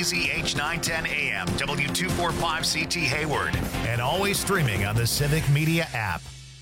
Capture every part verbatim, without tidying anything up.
K Z H nine ten A M, W two forty-five C T Hayward, and always streaming on the Civic Media app.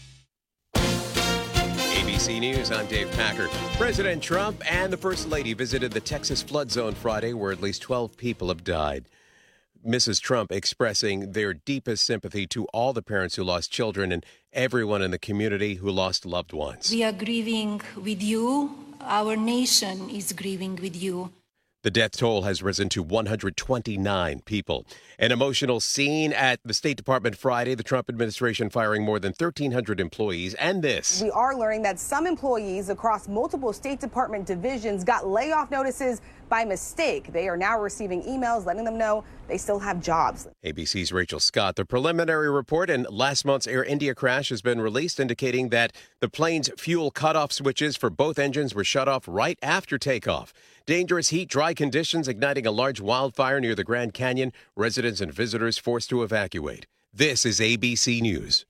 A B C News, I'm Dave Packer. President Trump and the First Lady visited the Texas flood zone Friday, where at least twelve people have died. Missus Trump expressing their deepest sympathy to all the parents who lost children and everyone in the community who lost loved ones. We are grieving with you. Our nation is grieving with you. The death toll has risen to one hundred twenty-nine people. An emotional scene at the State Department Friday, the Trump administration firing more than thirteen hundred employees. And this. We are learning that some employees across multiple State Department divisions got layoff notices by mistake. They are now receiving emails letting them know they still have jobs. A B C's Rachel Scott. The preliminary report in last month's Air India crash has been released, indicating that the plane's fuel cutoff switches for both engines were shut off right after takeoff. Dangerous heat, dry conditions igniting a large wildfire near the Grand Canyon. Residents and visitors forced to evacuate. This is A B C News.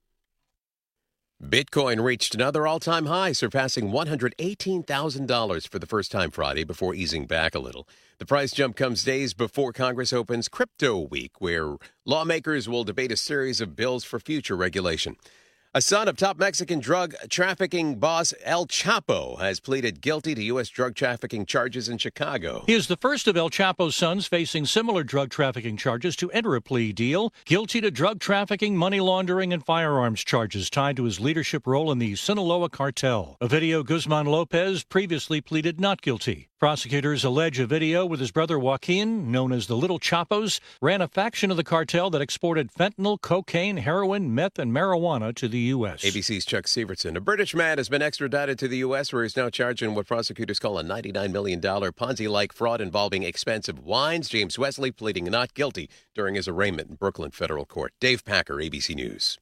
Bitcoin reached another all-time high, surpassing one hundred eighteen thousand dollars for the first time Friday before easing back a little. The price jump comes days before Congress opens Crypto Week, where lawmakers will debate a series of bills for future regulation. A son of top Mexican drug trafficking boss El Chapo has pleaded guilty to U S drug trafficking charges in Chicago. He is the first of El Chapo's sons facing similar drug trafficking charges to enter a plea deal. Guilty to drug trafficking, money laundering, and firearms charges tied to his leadership role in the Sinaloa cartel. Ovidio Guzman Lopez previously pleaded not guilty. Prosecutors allege Ovidio with his brother Joaquin, known as the Little Chapos, ran a faction of the cartel that exported fentanyl, cocaine, heroin, meth, and marijuana to the U S. A B C's Chuck Severson. A British man has been extradited to the U S, where he's now charged in what prosecutors call a ninety-nine million dollars Ponzi-like fraud involving expensive wines. James Wesley pleading not guilty during his arraignment in Brooklyn federal court. Dave Packer, A B C News.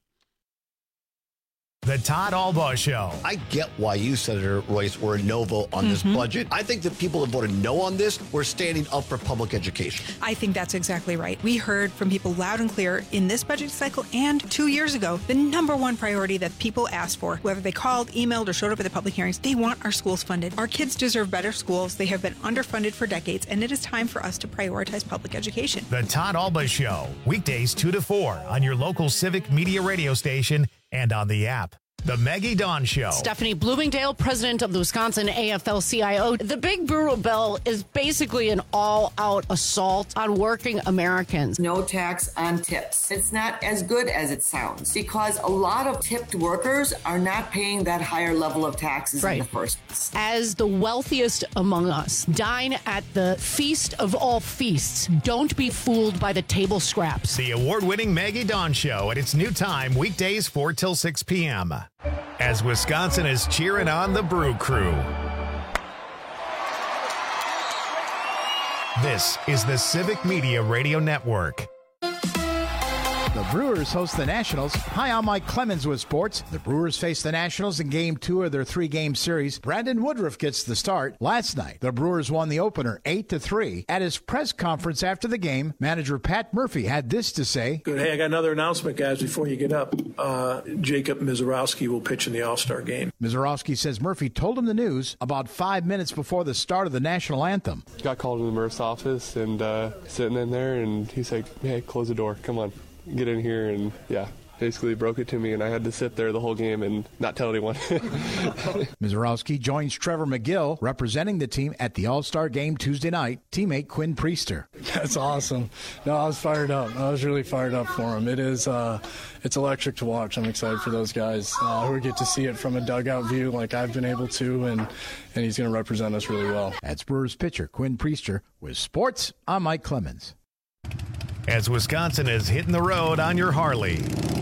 The Todd Albaugh Show. I get why you, Senator Royce, were a no vote on mm-hmm. this budget. I think that people that voted no on this were standing up for public education. I think that's exactly right. We heard from people loud and clear in this budget cycle and two years ago, the number one priority that people asked for, whether they called, emailed, or showed up at the public hearings, they want our schools funded. Our kids deserve better schools. They have been underfunded for decades, and it is time for us to prioritize public education. The Todd Albaugh Show, weekdays two to four on your local Civic Media radio station and on the app. The Maggie Dawn Show. Stephanie Bloomingdale, president of the Wisconsin A F L C I O. The Big Brutal Bill is basically an all-out assault on working Americans. No tax on tips. It's not as good as it sounds because a lot of tipped workers are not paying that higher level of taxes right. in the first place. As the wealthiest among us, dine at the feast of all feasts. Don't be fooled by the table scraps. The award-winning Maggie Dawn Show at its new time, weekdays four till six p.m. As Wisconsin is cheering on the Brew Crew. This is the Civic Media Radio Network. The Brewers host the Nationals. Hi, I'm Mike Clemens with sports. The Brewers face the Nationals in Game two of their three-game series. Brandon Woodruff gets the start. Last night, the Brewers won the opener eight to three. At his press conference after the game, manager Pat Murphy had this to say. Good. Hey, I got another announcement, guys, before you get up. Uh, Jacob Misiorowski will pitch in the All-Star game. Misiorowski says Murphy told him the news about five minutes before the start of the national anthem. Got called in the Murph's office and uh, sitting in there, and he's like, hey, close the door. Come on. Get in here, and yeah, basically broke it to me, and I had to sit there the whole game and not tell anyone. Misiorowski joins Trevor McGill, representing the team at the All-Star game Tuesday night, teammate Quinn Priester. That's awesome. No, I was fired up. I was really fired up for him. It is, uh, it's electric to watch. I'm excited for those guys uh, who get to see it from a dugout view like I've been able to, and, and he's going to represent us really well. That's Brewers pitcher Quinn Priester. With sports, I'm Mike Clemens. As Wisconsin is hitting the road on your Harley.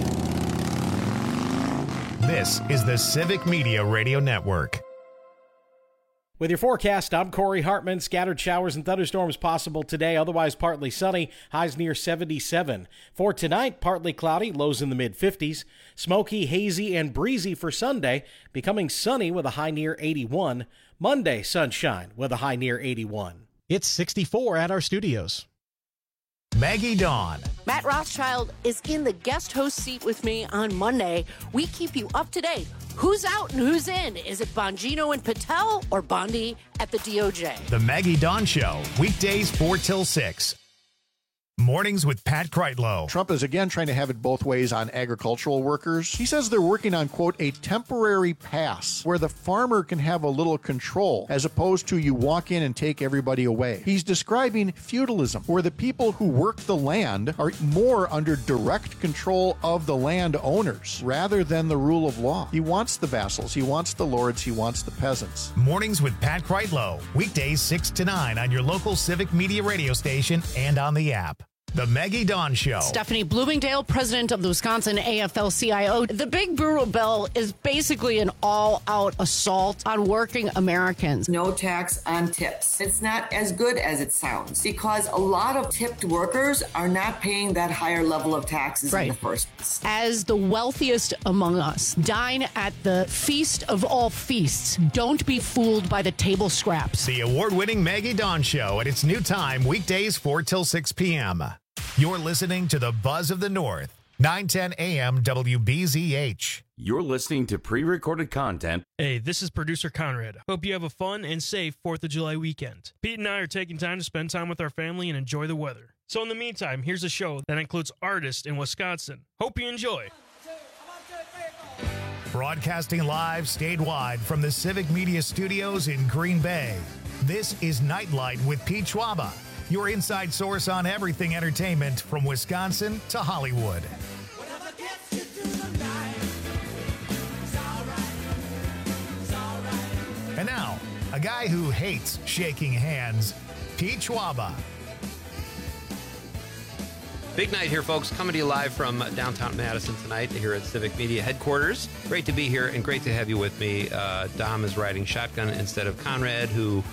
This is the Civic Media Radio Network. With your forecast, I'm Corey Hartman. Scattered showers and thunderstorms possible today, otherwise partly sunny, highs near seventy-seven. For tonight, partly cloudy, lows in the mid-fifties. Smoky, hazy, and breezy for Sunday, becoming sunny with a high near eighty-one. Monday, sunshine with a high near eighty-one. It's sixty-four at our studios. Maggie Dawn. Matt Rothschild is in the guest host seat with me on Monday. We keep you up to date. Who's out and who's in? Is it Bongino and Patel or Bondi at the D O J? The Maggie Dawn Show, weekdays four till six. Mornings with Pat Kreitlow. Trump is again trying to have it both ways on agricultural workers. He says they're working on, quote, a temporary pass where the farmer can have a little control as opposed to you walk in and take everybody away. He's describing feudalism, where the people who work the land are more under direct control of the land owners rather than the rule of law. He wants the vassals, he wants the lords, he wants the peasants. Mornings with Pat Kreitlow, weekdays six to nine on your local Civic Media radio station and on the app. The Maggie Dawn Show. Stephanie Bloomingdale, president of the Wisconsin A F L C I O. The Big Brewer Bill is basically an all-out assault on working Americans. No tax on tips. It's not as good as it sounds because a lot of tipped workers are not paying that higher level of taxes right. in the first place. As the wealthiest among us, dine at the feast of all feasts. Don't be fooled by the table scraps. The award-winning Maggie Dawn Show at its new time, weekdays four till six p.m. You're listening to the Buzz of the North, nine ten a.m. W B Z H. You're listening to pre-recorded content. Hey, this is producer Conrad. Hope you have a fun and safe fourth of July weekend. Pete and I are taking time to spend time with our family and enjoy the weather. So in the meantime, here's a show that includes artists in Wisconsin. Hope you enjoy. Broadcasting live statewide from the Civic Media Studios in Green Bay. This is Nightlight with Pete Schwaba, your inside source on everything entertainment from Wisconsin to Hollywood. And now, a guy who hates shaking hands, Pete Schwaba. Big night here, folks. Coming to you live from downtown Madison tonight here at Civic Media headquarters. Great to be here and great to have you with me. Uh, Dom is riding shotgun instead of Conrad, who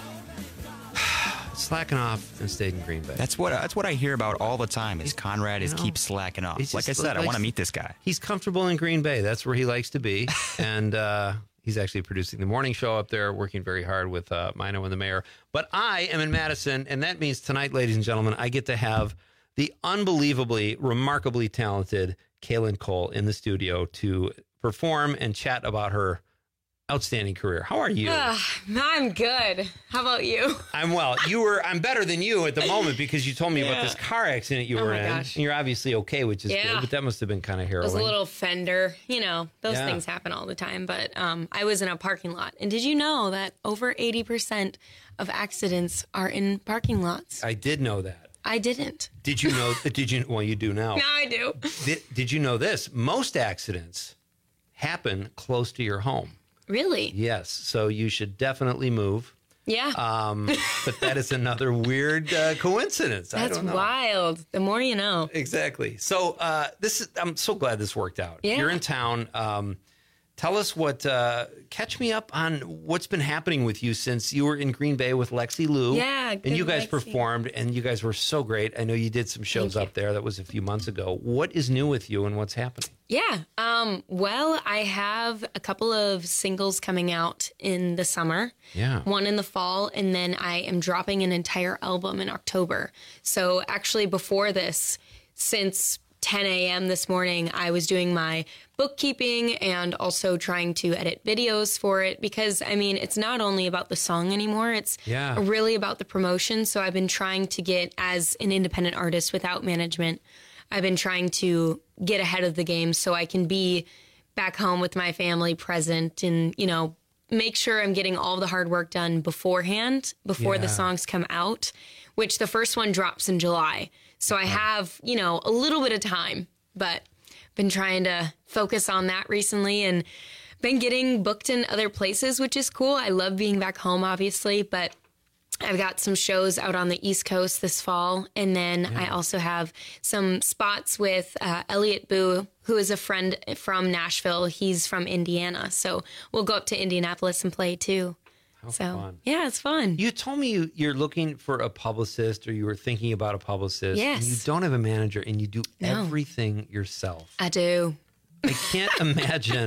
slacking off and stayed in Green Bay. That's what that's what I hear about all the time. Is Conrad is you know, keeps slacking off. Like I said, I want to meet this guy. He's comfortable in Green Bay. That's where he likes to be, and uh, he's actually producing the morning show up there, working very hard with uh, Mino and the mayor. But I am in Madison, and that means tonight, ladies and gentlemen, I get to have the unbelievably, remarkably talented Kaylin Cole in the studio to perform and chat about her outstanding career. How are you? Uh, I'm good. How about you? I'm well. You were. I'm better than you at the moment because you told me yeah. about this car accident you oh were my in. Gosh. And you're obviously okay, which is yeah. good, but that must have been kind of harrowing. It was a little fender. You know, those yeah. things happen all the time. But um, I was in a parking lot. And did you know that over eighty percent of accidents are in parking lots? I did know that. I didn't. Did you know? Did you? Well, you do now. Now I do. Did, did you know this? Most accidents happen close to your home. Really? Yes. So you should definitely move. Yeah. Um, but that is another weird uh, coincidence. That's I don't know. wild. The more you know. Exactly. So uh, this is. I'm so glad this worked out. Yeah. You're in town. Um, tell us what. Uh, catch me up on what's been happening with you since you were in Green Bay with Lexi Lou. Yeah. And you guys Lexi. performed, and you guys were so great. I know you did some shows up there. That was a few months ago. What is new with you, and what's happening? Yeah. Um, well, I have a couple of singles coming out in the summer. Yeah. One in the fall, and then I am dropping an entire album in October. So actually before this, since ten a.m. this morning, I was doing my bookkeeping and also trying to edit videos for it because, I mean, it's not only about the song anymore. It's yeah. really about the promotion. So I've been trying to get, as an independent artist without management, I've been trying to get ahead of the game so I can be back home with my family present and, you know, make sure I'm getting all the hard work done beforehand, before Yeah. the songs come out, which the first one drops in July. So I have, you know, a little bit of time, but been trying to focus on that recently and been getting booked in other places, which is cool. I love being back home, obviously, but I've got some shows out on the East Coast this fall. And then Yeah. I also have some spots with uh, Elliot Boo, who is a friend from Nashville. He's from Indiana. So we'll go up to Indianapolis and play too. How so, fun. yeah, it's fun. You told me you, you're looking for a publicist or you were thinking about a publicist. Yes. And you don't have a manager and you do No. everything yourself. I do. I can't imagine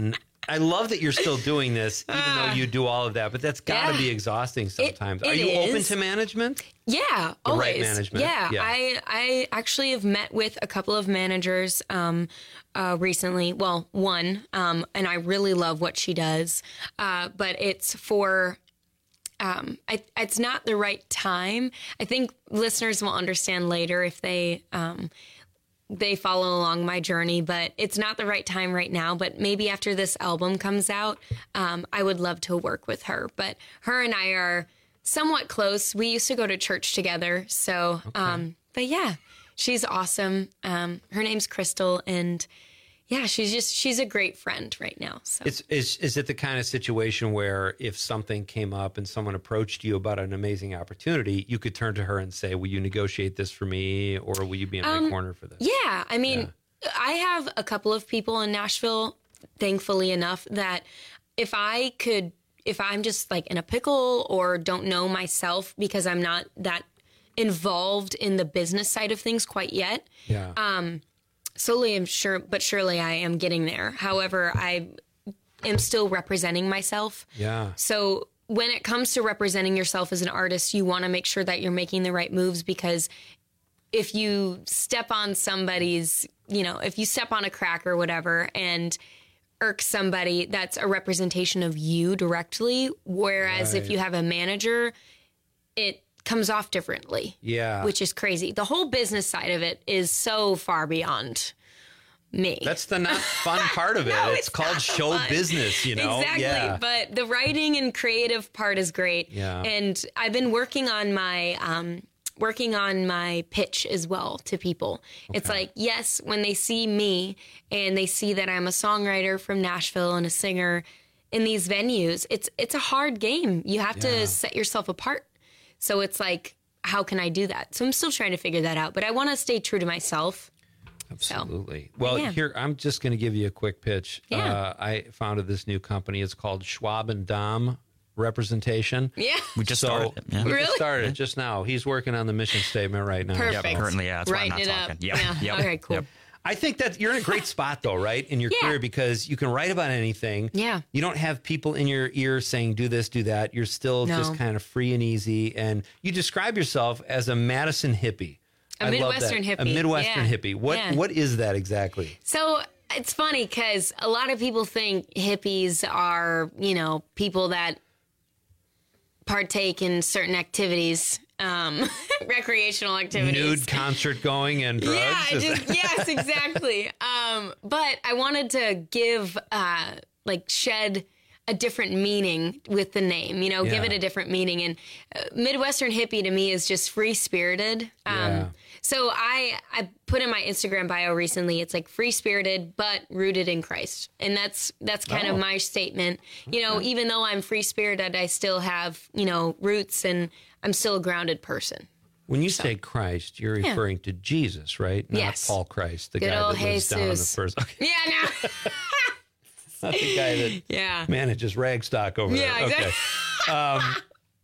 I love that you're still doing this, even uh, though you do all of that, but that's got to yeah. be exhausting sometimes. It, it Are you is. open to management? Yeah, the always. Right management. Yeah, yeah, I I actually have met with a couple of managers um, uh, recently. Well, one, um, and I really love what she does, uh, but it's for. Um, I, it's not the right time. I think listeners will understand later if they um, they follow along my journey, but it's not the right time right now. But maybe after this album comes out, um, I would love to work with her. But her and I are somewhat close. We used to go to church together. So, okay. um, but yeah, she's awesome. Um, her name's Crystal, and yeah, she's just, she's a great friend right now. So it's, is, is it the kind of situation where if something came up and someone approached you about an amazing opportunity, you could turn to her and say, will you negotiate this for me? Or will you be in um, my corner for this? Yeah. I mean, yeah. I have a couple of people in Nashville, thankfully enough, that if I could, if I'm just like in a pickle or don't know myself because I'm not that involved in the business side of things quite yet. Yeah. Um, Slowly, I'm sure, but surely I am getting there. However, I am still representing myself. Yeah. So when it comes to representing yourself as an artist, you want to make sure that you're making the right moves, because if you step on somebody's, you know, if you step on a crack or whatever and irk somebody, that's a representation of you directly. Whereas right. if you have a manager, it comes off differently. Yeah. Which is crazy. The whole business side of it is so far beyond me. That's the not fun part of it. no, it's, it's called show fun. business, you know? Exactly. Yeah. But the writing and creative part is great. Yeah. And I've been working on my um working on my pitch as well to people. Okay. It's like, yes, when they see me and they see that I'm a songwriter from Nashville and a singer in these venues, it's it's a hard game. You have yeah. to set yourself apart. So it's like, how can I do that? So I'm still trying to figure that out, but I want to stay true to myself. Absolutely. So, well, yeah. here, I'm just going to give you a quick pitch. Yeah. Uh, I founded this new company. It's called Schwab and Dom Representation. Yeah. We just so started it. Yeah. We really? just started it just now. He's working on the mission statement right now. Perfect. Yep, currently, yeah. That's Writing why I'm not it talking. up. Yep. Yeah. Yep. All right, cool. Yep. I think that you're in a great spot, though, right, in your yeah. career, because you can write about anything. Yeah. You don't have people in your ear saying, do this, do that. You're still no. just kind of free and easy. And you describe yourself as a Madison hippie. A I Midwestern love that. hippie. A Midwestern yeah. hippie. What yeah. What is that exactly? So it's funny because a lot of people think hippies are, you know, people that partake in certain activities. Um, recreational activities. Nude concert going and drugs. Yeah, just, yes, exactly. Um, but I wanted to give, uh, like, shed a different meaning with the name, you know, yeah. give it a different meaning. And uh, Midwestern hippie to me is just free spirited. Um, yeah. So I, I put in my Instagram bio recently, it's like free spirited, but rooted in Christ. And that's, that's kind oh. of my statement. You know, Okay. even though I'm free spirited, I still have, you know, roots, and I'm still a grounded person. When you So. say Christ, you're Yeah. referring to Jesus, right? Not Yes. Paul Christ, the Good guy old that lives down on the Jesus. first. Okay. Yeah, no. Not the guy that Yeah. manages Ragstock over Yeah, there. exactly. Okay. Um,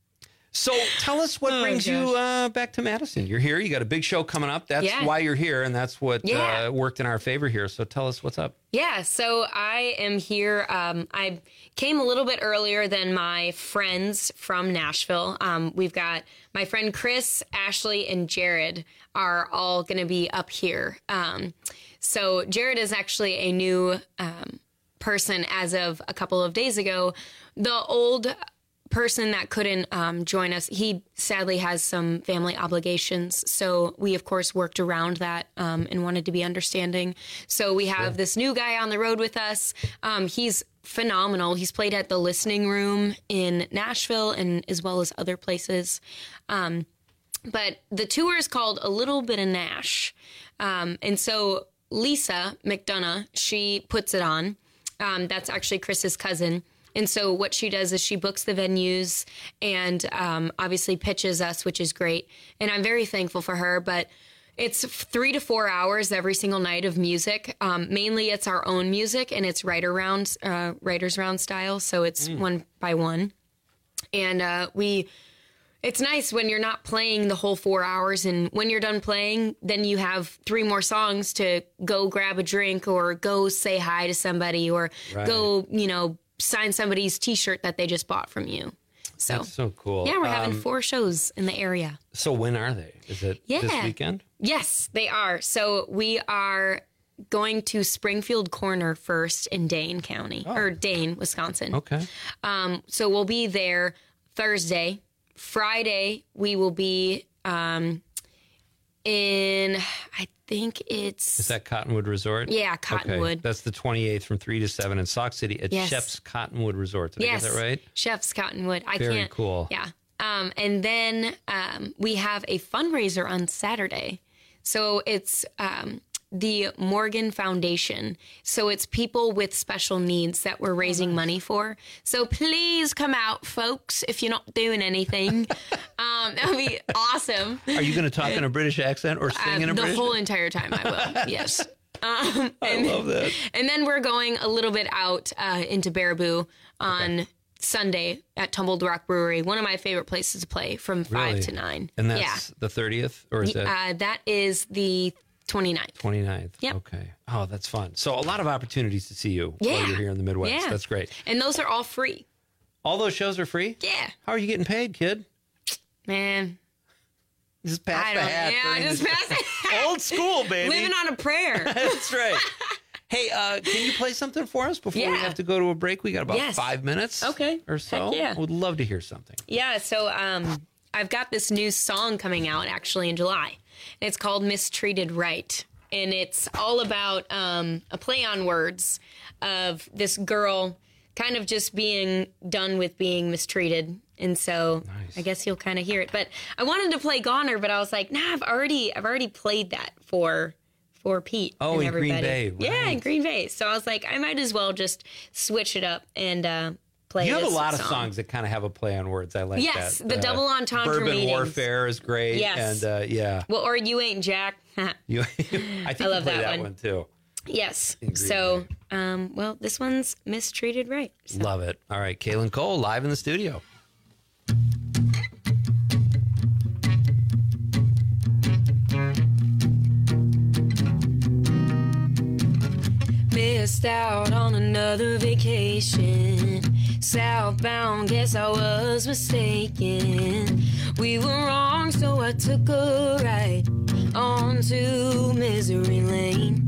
so tell us what Oh, brings gosh. you uh, back to Madison. You're here. You got a big show coming up. That's Yeah. why you're here, and that's what Yeah. uh, worked in our favor here. So tell us what's up. Yeah, so I am here. Um, I came a little bit earlier than my friends from Nashville. Um, we've got my friend Chris, Ashley, and Jared are all going to be up here. Um, so Jared is actually a new um, person as of a couple of days ago. The old person that couldn't um, join us, he sadly has some family obligations. So we, of course, worked around that um, and wanted to be understanding. So we have sure. this new guy on the road with us. Um, he's phenomenal. He's played at the Listening Room in Nashville and as well as other places. Um, but the tour is called A Little Bit of Nash. Um, and so Lisa McDonough, she puts it on. Um, that's actually Chris's cousin. And so what she does is she books the venues and um, obviously pitches us, which is great. And I'm very thankful for her. But it's three to four hours every single night of music. Um, mainly it's our own music, and it's writer round, uh, writer's round style. So it's mm. one by one. And uh, we It's nice when you're not playing the whole four hours, and when you're done playing, then you have three more songs to go grab a drink or go say hi to somebody or Right. go, you know, sign somebody's T-shirt that they just bought from you. So That's so cool. yeah, we're having Um, four shows in the area. So when are they? Is it Yeah. this weekend? Yes, they are. So we are going to Springfield Corner first in Dane County, or Dane, Wisconsin. Okay. Um, so we'll be there Thursday. Friday, we will be um, in, I think it's... Is that Cottonwood Resort? Yeah, Cottonwood. Okay. That's the twenty-eighth from three to seven in Sauk City at Yes. Chef's Cottonwood Resort. Did yes, I get that right? Chef's Cottonwood. I Very can't. cool. Yeah. Um, and then um, we have a fundraiser on Saturday. So it's um, the Morgan Foundation. So it's people with special needs that we're raising money for. So please come out, folks, if you're not doing anything. um, that would be awesome. Are you going to talk in a British accent or sing Um, in a the British? whole entire time I will. Yes. Um, I and, love that. And then we're going a little bit out uh, into Baraboo on Sunday at Tumbled Rock Brewery, one of my favorite places to play from five Really? to nine. And that's yeah. the thirtieth, or is that Uh, that is the twenty-ninth. twenty-ninth? Yep. Okay. Oh, that's fun. So a lot of opportunities to see you while Yeah. you're here in the Midwest. Yeah. That's great. And those are all free. All those shows are free? Yeah. How are you getting paid, kid? Man. Just pass I the don't, hat. yeah, during just this- pass the hat. Old school, baby. Living on a prayer. That's right. Hey, uh, can you play something for us before we Yeah. have to go to a break? We got about Yes. five minutes Okay. or so. Heck yeah. Would love to hear something. Yeah, so um, I've got this new song coming out actually in July. And it's called Mistreated Right. And it's all about um, a play on words of this girl kind of just being done with being mistreated. And so I guess you'll kind of hear it. But I wanted to play Goner, but I was like, nah, I've already I've already played that for for Pete. Oh, and in Green everybody. Bay, Yeah, in right. Green Bay. So I was like, I might as well just switch it up and uh, play You have a this lot of song. songs that kind of have a play on words. I like Yes, that. the double entendre Bourbon meanings. Warfare is great. Yes. And uh, yeah. Well, or You Ain't Jack. You, I think I love you play that that one. one too. Yes. In Green So, um, well, this one's Mistreated Right. So. Love it. All right, Kaylin Cole live in the studio. Missed out on another vacation. Southbound, guess I was mistaken. We were wrong, so I took a ride onto Misery Lane.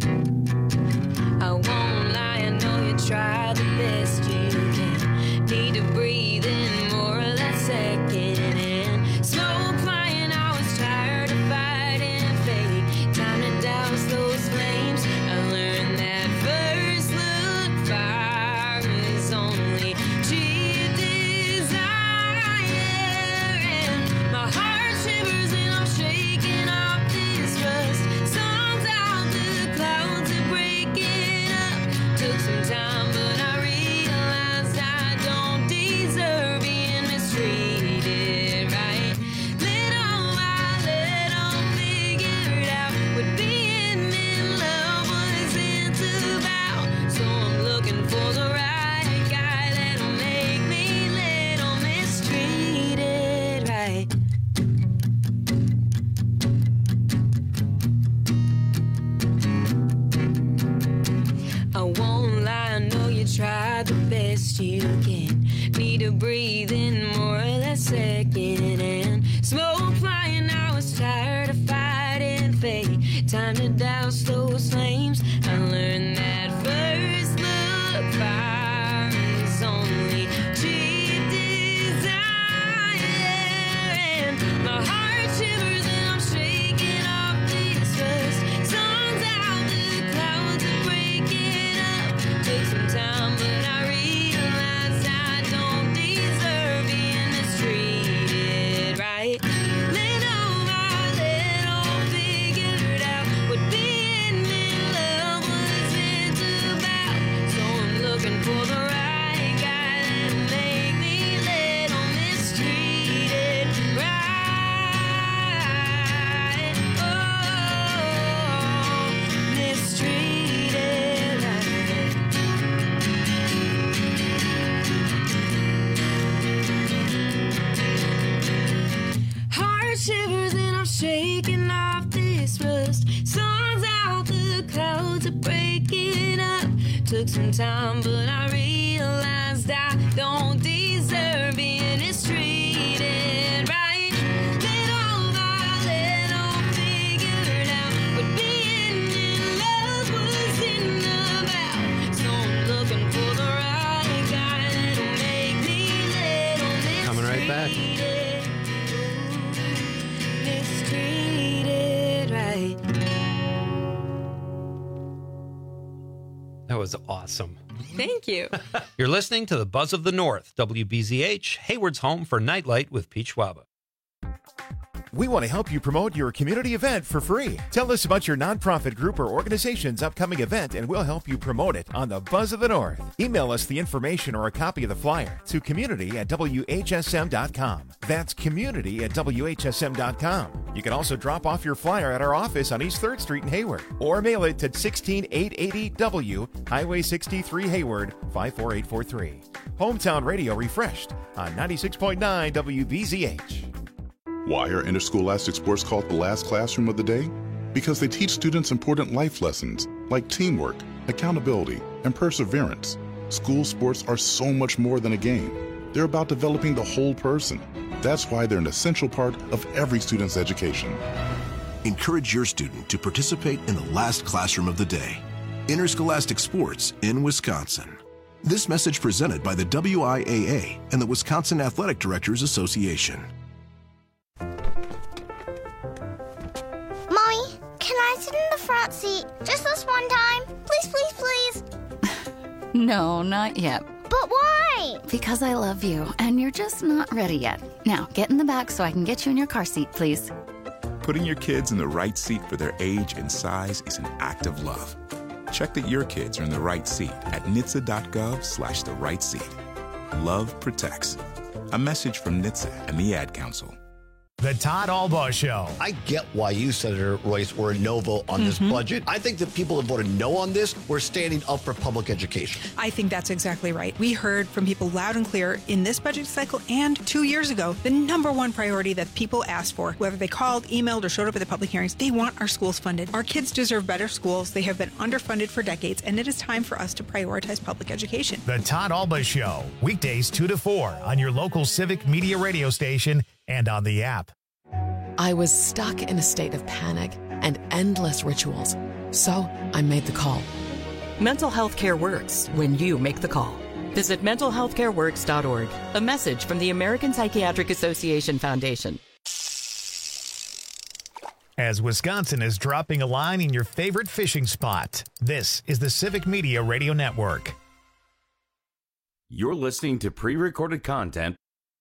I won't lie, I know you tried the best you can. Need to breathe in more or less second and smoke flying. I was tired of fighting fate. Time to douse those flames. I learned that first look fire is only cheap desire. And my heart shivers and I'm shaking off this rust. Songs out the clouds are breaking up. Took some time, but I realized I don't deserve being mistreated right. Little by little, figured out what being in love wasn't about. So I'm looking for the right guy that'll make me little mistreated right. I won't lie, I know you tried the best you can. Need to breathe in more or less second and smoke flying. I was tired of fighting fate. Time to douse those flames. I learned that first look fire is only cheap desire. And my heart shivers and I'm shaking off this rust. Sun's out, the clouds are breaking up. Took some time, but I realized I don't deserve being mistreated right. Little by little, figured out what being in ice rust. Storms out, the clouds are breaking up. Took some time, but I realized I don't deserve being mistreated right. Little by little, figured out what being in love wasn't about. So I'm looking for the right guy that'll make me little mistreated. Coming right back. Mistreated right. That was awesome. Thank you. You're listening to the Buzz of the North, W B Z H, Hayward's home for Nightlight with Pete Schwaba. We want to help you promote your community event for free. Tell us about your nonprofit group or organization's upcoming event, and we'll help you promote it on the Buzz of the North. Email us the information or a copy of the flyer to community at W H S M dot com. That's community at W H S M dot com. You can also drop off your flyer at our office on East third Street in Hayward, or mail it to sixteen eight eighty W, Highway sixty-three, Hayward, five four eight four three. Hometown Radio refreshed on ninety-six point nine W B Z H. Why are interscholastic sports called the last classroom of the day? Because they teach students important life lessons like teamwork, accountability, and perseverance. School sports are so much more than a game. They're about developing the whole person. That's why they're an essential part of every student's education. Encourage your student to participate in the last classroom of the day. Interscholastic sports in Wisconsin. This message presented by the W I A A and the Wisconsin Athletic Directors Association. Mommy, can I sit in the front seat just this one time? Please, please, please. No, not yet. But why? Because I love you, and you're just not ready yet. Now, get in the back so I can get you in your car seat, please. Putting your kids in the right seat for their age and size is an act of love. Check that your kids are in the right seat at N H T S A dot gov slash the right seat. Love protects. A message from N H T S A and the Ad Council. The Todd Albaugh Show. I get why you, Senator Royce, were a no vote on this Mhm. budget. I think the people that voted no on this were standing up for public education. I think that's exactly right. We heard from people loud and clear in this budget cycle and two years ago, the number one priority that people asked for, whether they called, emailed, or showed up at the public hearings, they want our schools funded. Our kids deserve better schools. They have been underfunded for decades, and it is time for us to prioritize public education. The Todd Albaugh Show. Weekdays two to four on your local Civic Media radio station and on the app. I was stuck in a state of panic and endless rituals. So I made the call. Mental health care works when you make the call. Visit mental health care works dot org. A message from the American Psychiatric Association Foundation. As Wisconsin is dropping a line in your favorite fishing spot, this is the Civic Media Radio Network. You're listening to pre-recorded content.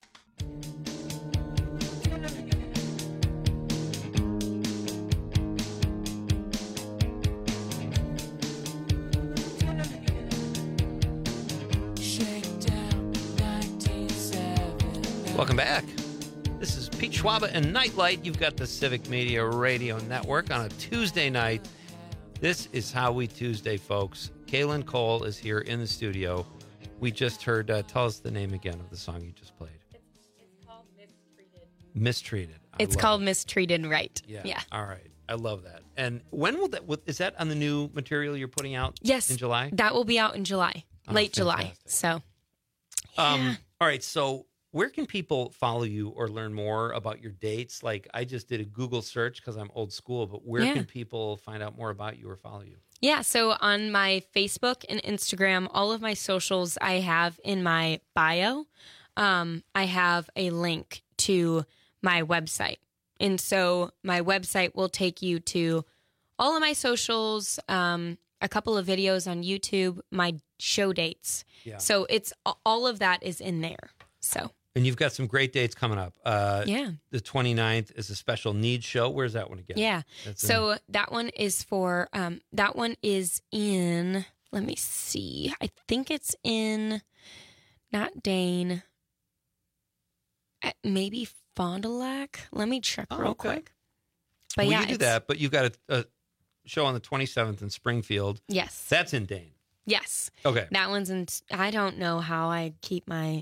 Welcome back. This is Pete Schwaba and Nightlight. You've got the Civic Media Radio Network on a Tuesday night. This is How We Tuesday, folks. Kaylin Cole is here in the studio. We just heard, uh, tell us the name again of the song you just played. It's, it's called Mistreated. Mistreated. I It's love called it. Mistreated Right. Yeah. Yeah. All right. I love that. And when will that, is that on the new material you're putting out Yes. in July? That will be out in July, Oh, late July. fantastic. So, Um, all right. So where can people follow you or learn more about your dates? Like I just did a Google search because I'm old school, but where Yeah. can people find out more about you or follow you? yeah. So on my Facebook and Instagram, all of my socials I have in my bio. Um, I have a link to my website. And so my website will take you to all of my socials, um, a couple of videos on YouTube, my show dates. Yeah. So it's all of that is in there. So And you've got some great dates coming up. Uh, Yeah. The twenty-ninth is a special needs show. Where's that one again? yeah. That's in- So that one is for um that one is in, let me see. I think it's in not Dane. uh, Maybe Fond du Lac. Let me check Oh, real okay. quick. But well, yeah, you do it's- that, but you've got a, a show on the twenty-seventh in Springfield. Yes. That's in Dane. Yes. Okay. That one's in, I don't know how I keep my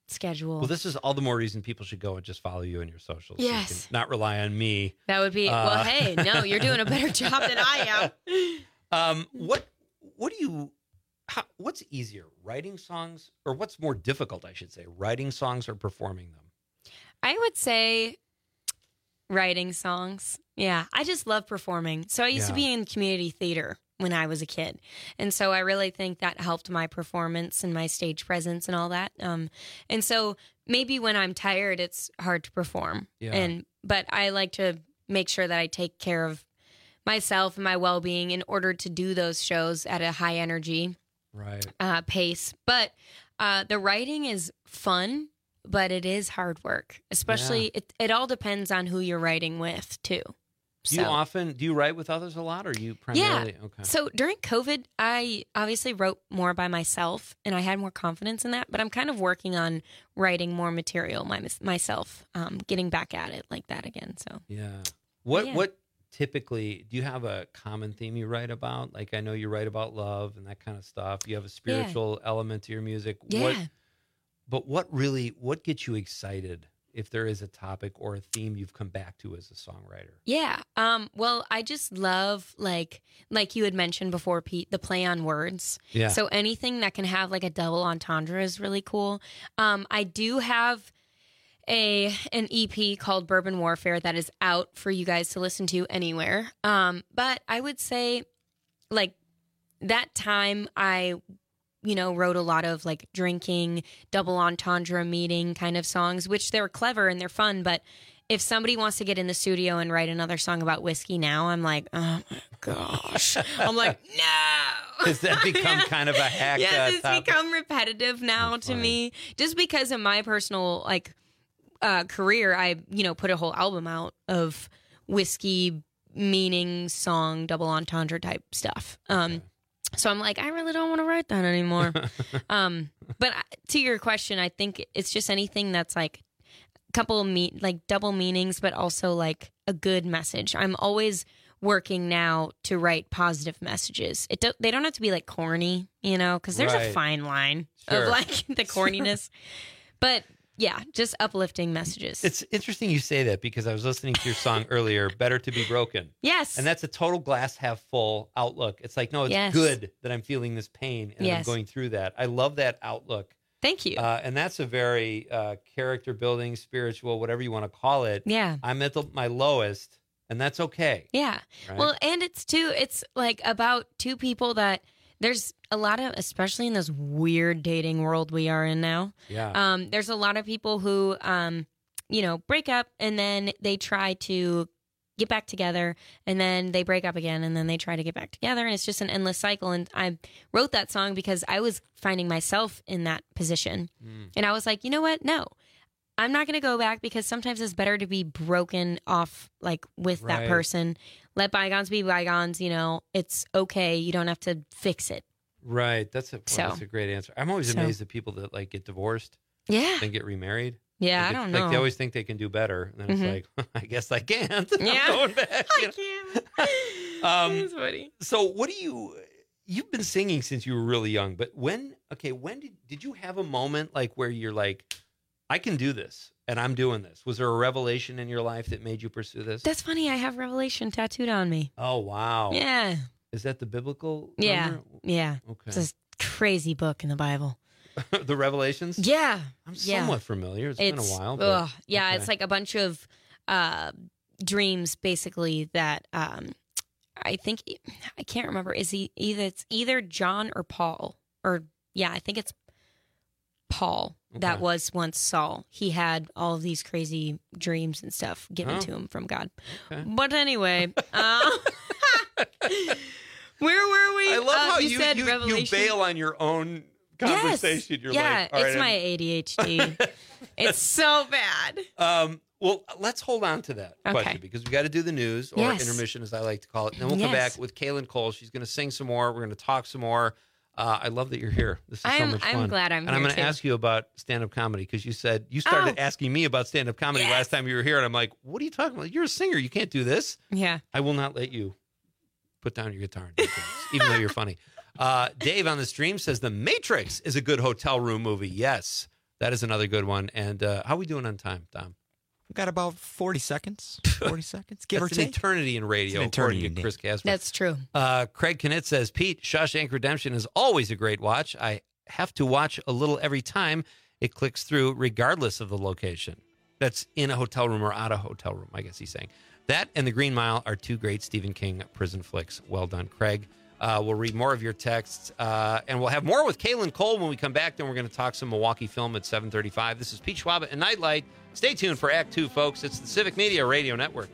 schedule. Well, this is all the more reason people should go and just follow you in your socials. Yes. So you can not rely on me. That would be, Uh, well, hey, no, you're doing a better job than I am. Um, what what do you? How, what's easier, writing songs, or what's more difficult? I should say, writing songs or performing them. I would say writing songs. Yeah, I just love performing. So I used Yeah. to be in community theater when I was a kid. And so I really think that helped my performance and my stage presence and all that. Um, and so maybe when I'm tired, it's hard to perform. Yeah. And but I like to make sure that I take care of myself and my well-being in order to do those shows at a high energy Right. uh, pace. But uh, the writing is fun, but it is hard work. Especially, Yeah. it, it all depends on who you're writing with, too. Do you often do you write with others a lot, or you primarily? Yeah. Okay. So during COVID, I obviously wrote more by myself, and I had more confidence in that. But I'm kind of working on writing more material my, myself, um, getting back at it like that again. So Yeah. What Yeah. what typically do you have a common theme you write about? Like I know you write about love and that kind of stuff. You have a spiritual element to your music. Yeah. What, but what really what gets you excited if there is a topic or a theme you've come back to as a songwriter? Yeah. Um, well, I just love like like you had mentioned before, Pete, the play on words. Yeah. So anything that can have like a double entendre is really cool. Um, I do have a an E P called Bourbon Warfare that is out for you guys to listen to anywhere. Um, but I would say like that time I you know, wrote a lot of like drinking, double entendre meaning kind of songs, which they're clever and they're fun. But if somebody wants to get in the studio and write another song about whiskey now, I'm like, oh my gosh. I'm like, no. Has that become kind of a hack? Yes, uh, it's topic? become repetitive now to me. Just because of my personal like uh, career, I, you know, put a whole album out of whiskey meaning song, double entendre type stuff. Um, okay. So I'm like, I really don't want to write that anymore. um, but to your question, I think it's just anything that's like a couple of me- like double meanings, but also like a good message. I'm always working now to write positive messages. It do- they don't have to be like corny, you know, because there's Right. a fine line Sure. of like the corniness. But yeah, just uplifting messages. It's interesting you say that because I was listening to your song earlier, Better to Be Broken. Yes. And that's a total glass half full outlook. It's like, no, it's Yes. good that I'm feeling this pain and I'm Yes. going through that. I love that outlook. Thank you. Uh, and that's a very uh, character building, spiritual, whatever you want to call it. Yeah. I'm at the, my lowest, and that's okay. Yeah. Right? Well, and it's too, it's like about two people that there's a lot of, especially in this weird dating world we are in now. Yeah. Um, there's a lot of people who, um, you know, break up and then they try to get back together and then they break up again and then they try to get back together. And it's just an endless cycle. And I wrote that song because I was finding myself in that position. Mm. And I was like, you know what? No. I'm not going to go back because sometimes it's better to be broken off like with Right. that person. Let bygones be bygones, you know. It's okay. You don't have to fix it. Right. That's a, well, So- that's a great answer. I'm always So- amazed at people that like get divorced, Yeah. then get remarried. Yeah, Like, I they- don't Like know. they always think they can do better. And then Mhm. it's like, I guess I can't. Yeah. I'm going back. I you can't. know? Um, That's funny. So what do you, you've been singing since you were really young, but when, okay, when did, did you have a moment like where you're like, I can do this and I'm doing this? Was there a revelation in your life that made you pursue this? That's funny. I have Revelation tattooed on me. Oh, wow. Yeah. Is that the biblical Yeah. number? Yeah. Okay. It's a crazy book in the Bible. The Revelations? Yeah. I'm Yeah. somewhat familiar. It's been a while. But, ugh, yeah, okay. it's like a bunch of uh, dreams, basically, that um, I think, I can't remember. Is he either, it's either John or Paul. Or, yeah, I think it's Paul that Okay. was once Saul. He had all of these crazy dreams and stuff given Oh. to him from God. Okay. But anyway, uh, where were we? I love Uh, how you, you, said you, you Revelation. bail on your own conversation. Yes. You're yeah, like, all it's right, my I'm- A D H D. It's so bad. Um, well, let's hold on to that Okay. question because we got to do the news or Yes. intermission, as I like to call it. And then we'll come Yes. back with Kaylin Cole. She's going to sing some more. We're going to talk some more. Uh, I love that you're here. This is so I'm- much I'm fun. glad I'm and I'm here, going to too. ask you about stand-up comedy because you said you started Oh. asking me about stand-up comedy Yes. last time you were here, and I'm like, "What are you talking about? You're a singer. You can't do this." Yeah. I will not let you put down your guitar and do things, even though you're funny. Uh, Dave on the stream says The Matrix is a good hotel room movie. Yes. That is another good one. And uh, how are we doing on time, Tom? We've got about forty seconds. forty seconds, give That's or take. An eternity in radio, It's an eternity, according to Chris Casper. That's true. Uh, Craig Knit says, Pete, Shawshank Redemption is always a great watch. I have to watch a little every time it clicks through, regardless of the location. That's in a hotel room or out of a hotel room, I guess he's saying. That and The Green Mile are two great Stephen King prison flicks. Well done, Craig. Uh, we'll read more of your texts, uh, and we'll have more with Kaylin Cole when we come back. Then we're going to talk some Milwaukee film at seven thirty-five. This is Pete Schwab and Nightlight. Stay tuned for Act Two, folks. It's the Civic Media Radio Network.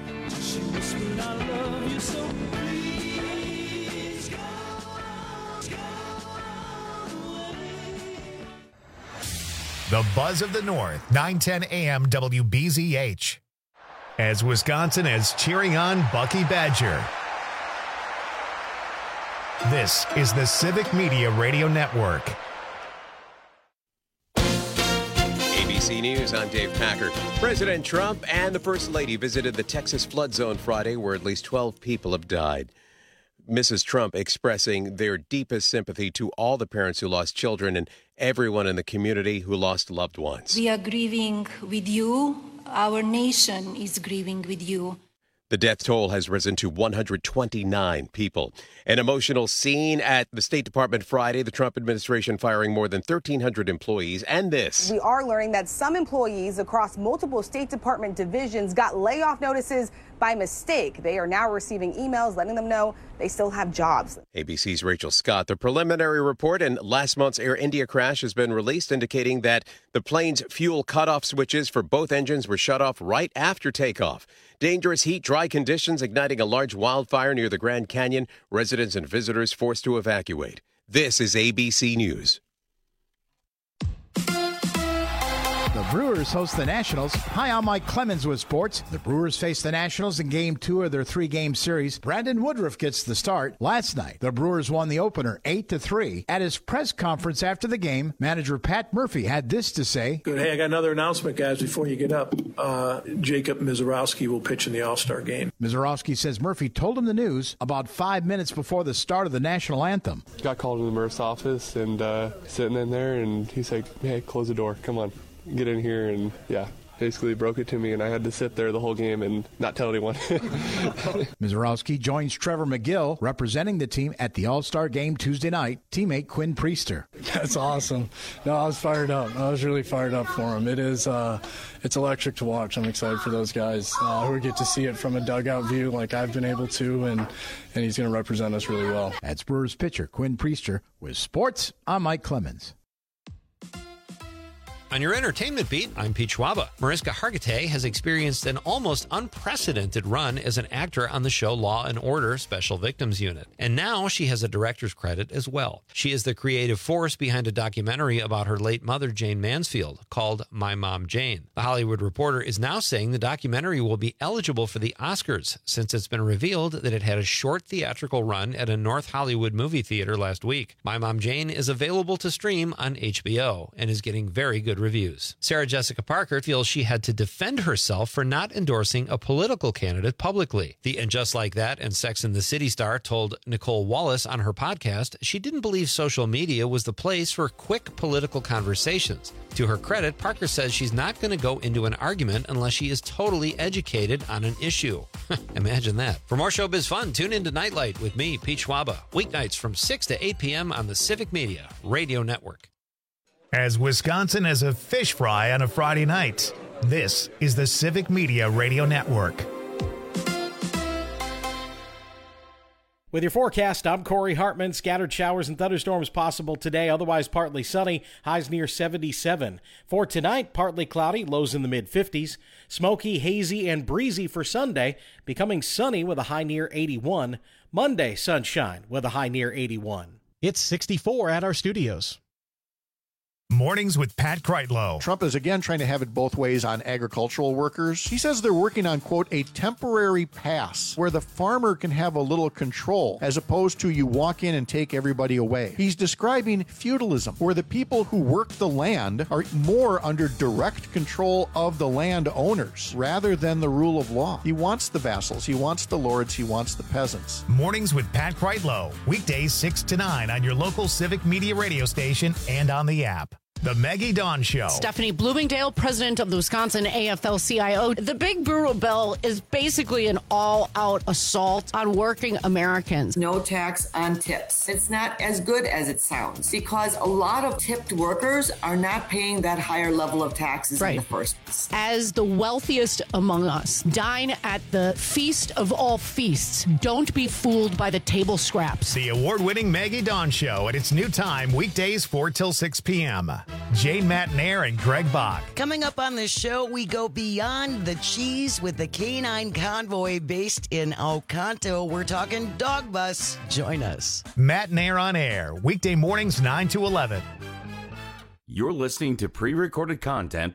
The Buzz of the North, nine ten A M W B Z H. As Wisconsin is cheering on Bucky Badger. This is the Civic Media Radio Network. A B C News, I'm Dave Packard. President Trump and the First Lady visited the Texas flood zone Friday, where at least twelve people have died. Missus Trump expressing their deepest sympathy to all the parents who lost children and everyone in the community who lost loved ones. We are grieving with you. Our nation is grieving with you. The death toll has risen to one hundred twenty-nine people. An emotional scene at the State Department Friday, the Trump administration firing more than thirteen hundred employees. And this. We are learning that some employees across multiple State Department divisions got layoff notices by mistake. They are now receiving emails letting them know they still have jobs. A B C's Rachel Scott. The preliminary report in last month's Air India crash has been released, indicating that the plane's fuel cutoff switches for both engines were shut off right after takeoff. Dangerous heat, dry conditions igniting a large wildfire near the Grand Canyon. Residents and visitors forced to evacuate. This is A B C News. The Brewers host the Nationals. Hi, I'm Mike Clemens with sports. The Brewers face the Nationals in game two of their three-game series. Brandon Woodruff gets the start. Last night, the Brewers won the opener eight to three. At his press conference after the game, manager Pat Murphy had this to say. Good. Hey, I got another announcement, guys, before you get up. Uh, Jacob Mizorowski will pitch in the All-Star game. Mizorowski says Murphy told him the news about five minutes before the start of the national anthem. Got called in the Murph's office and uh, sitting in there, and he's like, hey, close the door. Come on. Get in here, and yeah, basically broke it to me, and I had to sit there the whole game and not tell anyone. Mizorowski joins Trevor McGill representing the team at the All-Star game Tuesday night. Teammate Quinn Priester. That's awesome. No, I was fired up. I was really fired up for him. It is, uh, it's electric to watch. I'm excited for those guys uh, who get to see it from a dugout view like I've been able to, and and he's going to represent us really well. That's Brewers pitcher Quinn Priester with sports. I'm Mike Clemens. On your entertainment beat, I'm Pete Schwaba. Mariska Hargitay has experienced an almost unprecedented run as an actor on the show Law and Order Special Victims Unit. And now she has a director's credit as well. She is the creative force behind a documentary about her late mother, Jane Mansfield, called My Mom Jane. The Hollywood Reporter is now saying the documentary will be eligible for the Oscars, since it's been revealed that it had a short theatrical run at a North Hollywood movie theater last week. My Mom Jane is available to stream on H B O and is getting very good reviews. Sarah Jessica Parker feels she had to defend herself for not endorsing a political candidate publicly. The And Just Like That and Sex and the City star told Nicole Wallace on her podcast she didn't believe social media was the place for quick political conversations. To her credit, Parker says she's not going to go into an argument unless she is totally educated on an issue. Imagine that. For more showbiz fun, tune into Nightlight with me, Pete Schwaba, weeknights from six to eight p.m. on the Civic Media Radio Network. As Wisconsin has a fish fry on a Friday night, this is the Civic Media Radio Network. With your forecast, I'm Corey Hartman. Scattered showers and thunderstorms possible today, otherwise partly sunny, highs near seventy-seven. For tonight, partly cloudy, lows in the mid-fifties. Smoky, hazy, and breezy for Sunday, becoming sunny with a high near eighty-one. Monday, sunshine with a high near eighty-one. It's sixty-four at our studios. Mornings with Pat Kreitlow. Trump is again trying to have it both ways on agricultural workers. He says they're working on, quote, a temporary pass where the farmer can have a little control as opposed to you walk in and take everybody away. He's describing feudalism, where the people who work the land are more under direct control of the land owners rather than the rule of law. He wants the vassals, he wants the lords, he wants the peasants. Mornings with Pat Kreitlow. Weekdays six to nine on your local Civic Media radio station and on the app. The Maggie Dawn Show. Stephanie Bloomingdale, president of the Wisconsin A F L C I O. The Big Brewer Bill is basically an all-out assault on working Americans. No tax on tips. It's not as good as it sounds because a lot of tipped workers are not paying that higher level of taxes right. in the first place. As the wealthiest among us, dine at the feast of all feasts. Don't be fooled by the table scraps. The award-winning Maggie Dawn Show at its new time, weekdays four till six p.m. Jane Matnair and Greg Bach. Coming up on this show, we go beyond the cheese with the Canine Convoy based in Oconto. We're talking Dog Bus. Join us. Matnair on air, weekday mornings nine to eleven. You're listening to pre-recorded content.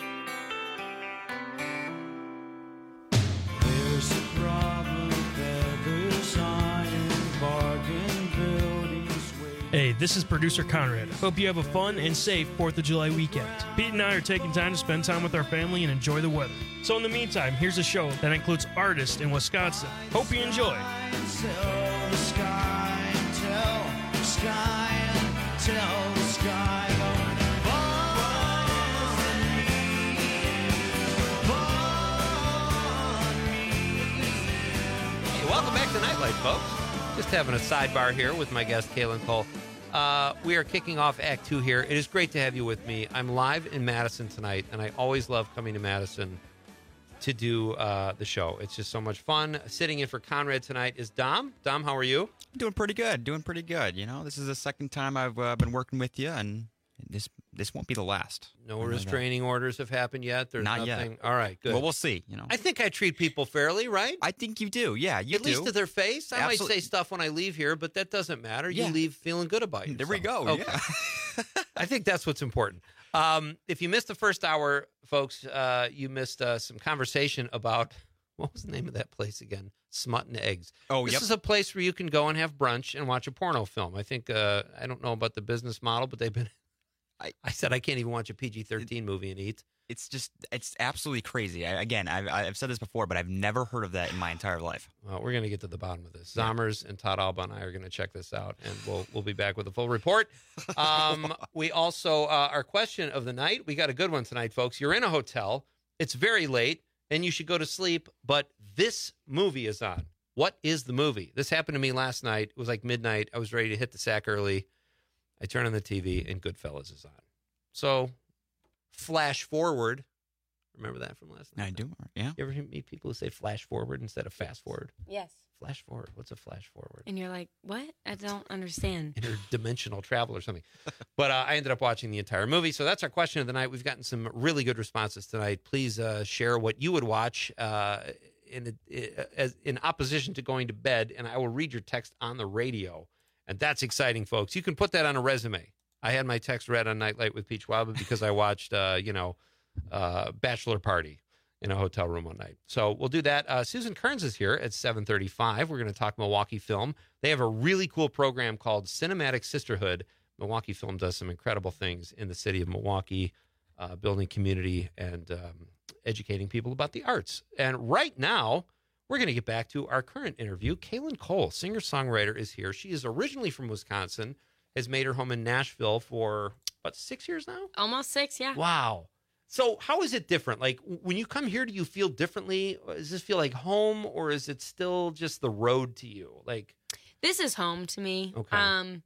There's a problem, feathers on bargain buildings. Hey, this is producer Conrad. Hope you have a fun and safe fourth of July weekend. Pete and I are taking time to spend time with our family and enjoy the weather. So in the meantime, here's a show that includes artists in Wisconsin. Hope you enjoy. Tell the sky, tell the sky, tell the sky. Welcome back to Nightlight, folks. Just having a sidebar here with my guest, Kaylin Cole. Uh, we are kicking off Act Two here. It is great to have you with me. I'm live in Madison tonight, and I always love coming to Madison to do uh, the show. It's just so much fun. Sitting in for Conrad tonight is Dom. Dom, how are you? Doing pretty good. Doing pretty good. You know, this is the second time I've uh, been working with you, and this this won't be the last. No restraining orders have happened yet? There's Not nothing. yet. All right, good. Well, we'll see. You know, I think I treat people fairly, right? I think you do. Yeah, you At do. least to their face. I Absolutely. might say stuff when I leave here, but that doesn't matter. Yeah. You leave feeling good about yourself. There we go. Okay. Yeah. I think that's what's important. Um, if you missed the first hour, folks, uh, you missed uh, some conversation about, what was the name of that place again? Smut and Eggs. Oh, This yep. is a place where you can go and have brunch and watch a porno film. I think, uh, I don't know about the business model, but they've been, I, I said I can't even watch a P G thirteen movie and eat. It's just, it's absolutely crazy. I, again, I've, I've said this before, but I've never heard of that in my entire life. Well, we're going to get to the bottom of this. Zommers and Todd Alba and I are going to check this out, and we'll we'll be back with a full report. Um, we also, uh, our question of the night, we got a good one tonight, folks. You're in a hotel. It's very late, and you should go to sleep, but this movie is on. What is the movie? This happened to me last night. It was like midnight. I was ready to hit the sack early. I turn on the T V, and Goodfellas is on. So, flash forward. Remember that from last night? I do. Yeah. You ever meet people who say flash forward instead of fast forward? Yes. Flash forward. What's a flash forward? And you're like, what? I don't understand. Interdimensional travel or something. But uh, I ended up watching the entire movie. So that's our question of the night. We've gotten some really good responses tonight. Please uh, share what you would watch uh, in, as, in opposition to going to bed, and I will read your text on the radio. And that's exciting, folks. You can put that on a resume. I had my text read on Nightlight with Peach Waba because I watched, uh, you know, uh, Bachelor Party in a hotel room one night. So we'll do that. Uh, Susan Kearns is here at seven thirty-five. We're going to talk Milwaukee Film. They have a really cool program called Cinematic Sisterhood. Milwaukee Film does some incredible things in the city of Milwaukee, uh, building community and um, educating people about the arts. And right now, we're going to get back to our current interview. Kaylin Cole, singer-songwriter, is here. She is originally from Wisconsin, has made her home in Nashville for, what, six years now? Almost six, yeah. Wow. So how is it different? Like, when you come here, do you feel differently? Does this feel like home, or is it still just the road to you? Like, This is home to me. Okay. Um,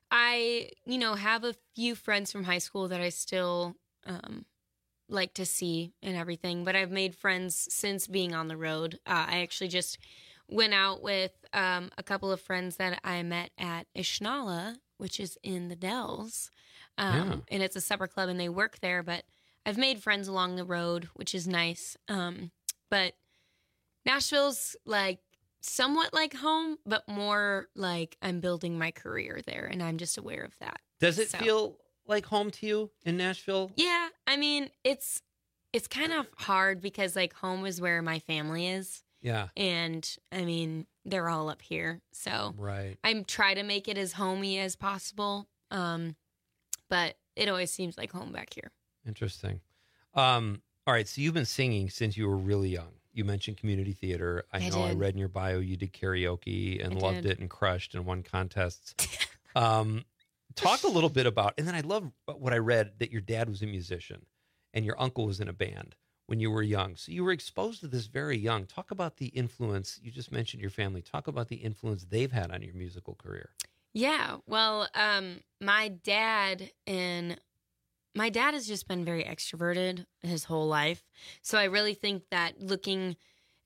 I, you know, have a few friends from high school that I still um, like to see and everything, but I've made friends since being on the road. Uh, I actually just went out with um, a couple of friends that I met at Ishnala, which is in the Dells. Um, Yeah. And it's a supper club, and they work there, but I've made friends along the road, which is nice. Um, but Nashville's like somewhat like home, but more like I'm building my career there, and I'm just aware of that. does it So- feel like home to you in Nashville? Yeah, I mean, it's it's kind of hard because like home is where my family is. Yeah. And I mean, they're all up here. So Right. I try to make it as homey as possible. Um, but it always seems like home back here. Interesting. Um, all right, so you've been singing since you were really young. You mentioned community theater. I, I know I did. read in your bio you did karaoke and I loved did. it and crushed and won contests. um, talk a little bit about, and then I love what I read, that your dad was a musician and your uncle was in a band when you were young. So you were exposed to this very young. Talk about the influence. You just mentioned your family. Talk about the influence they've had on your musical career. Yeah, well, um, my dad and my dad has just been very extroverted his whole life. So I really think that looking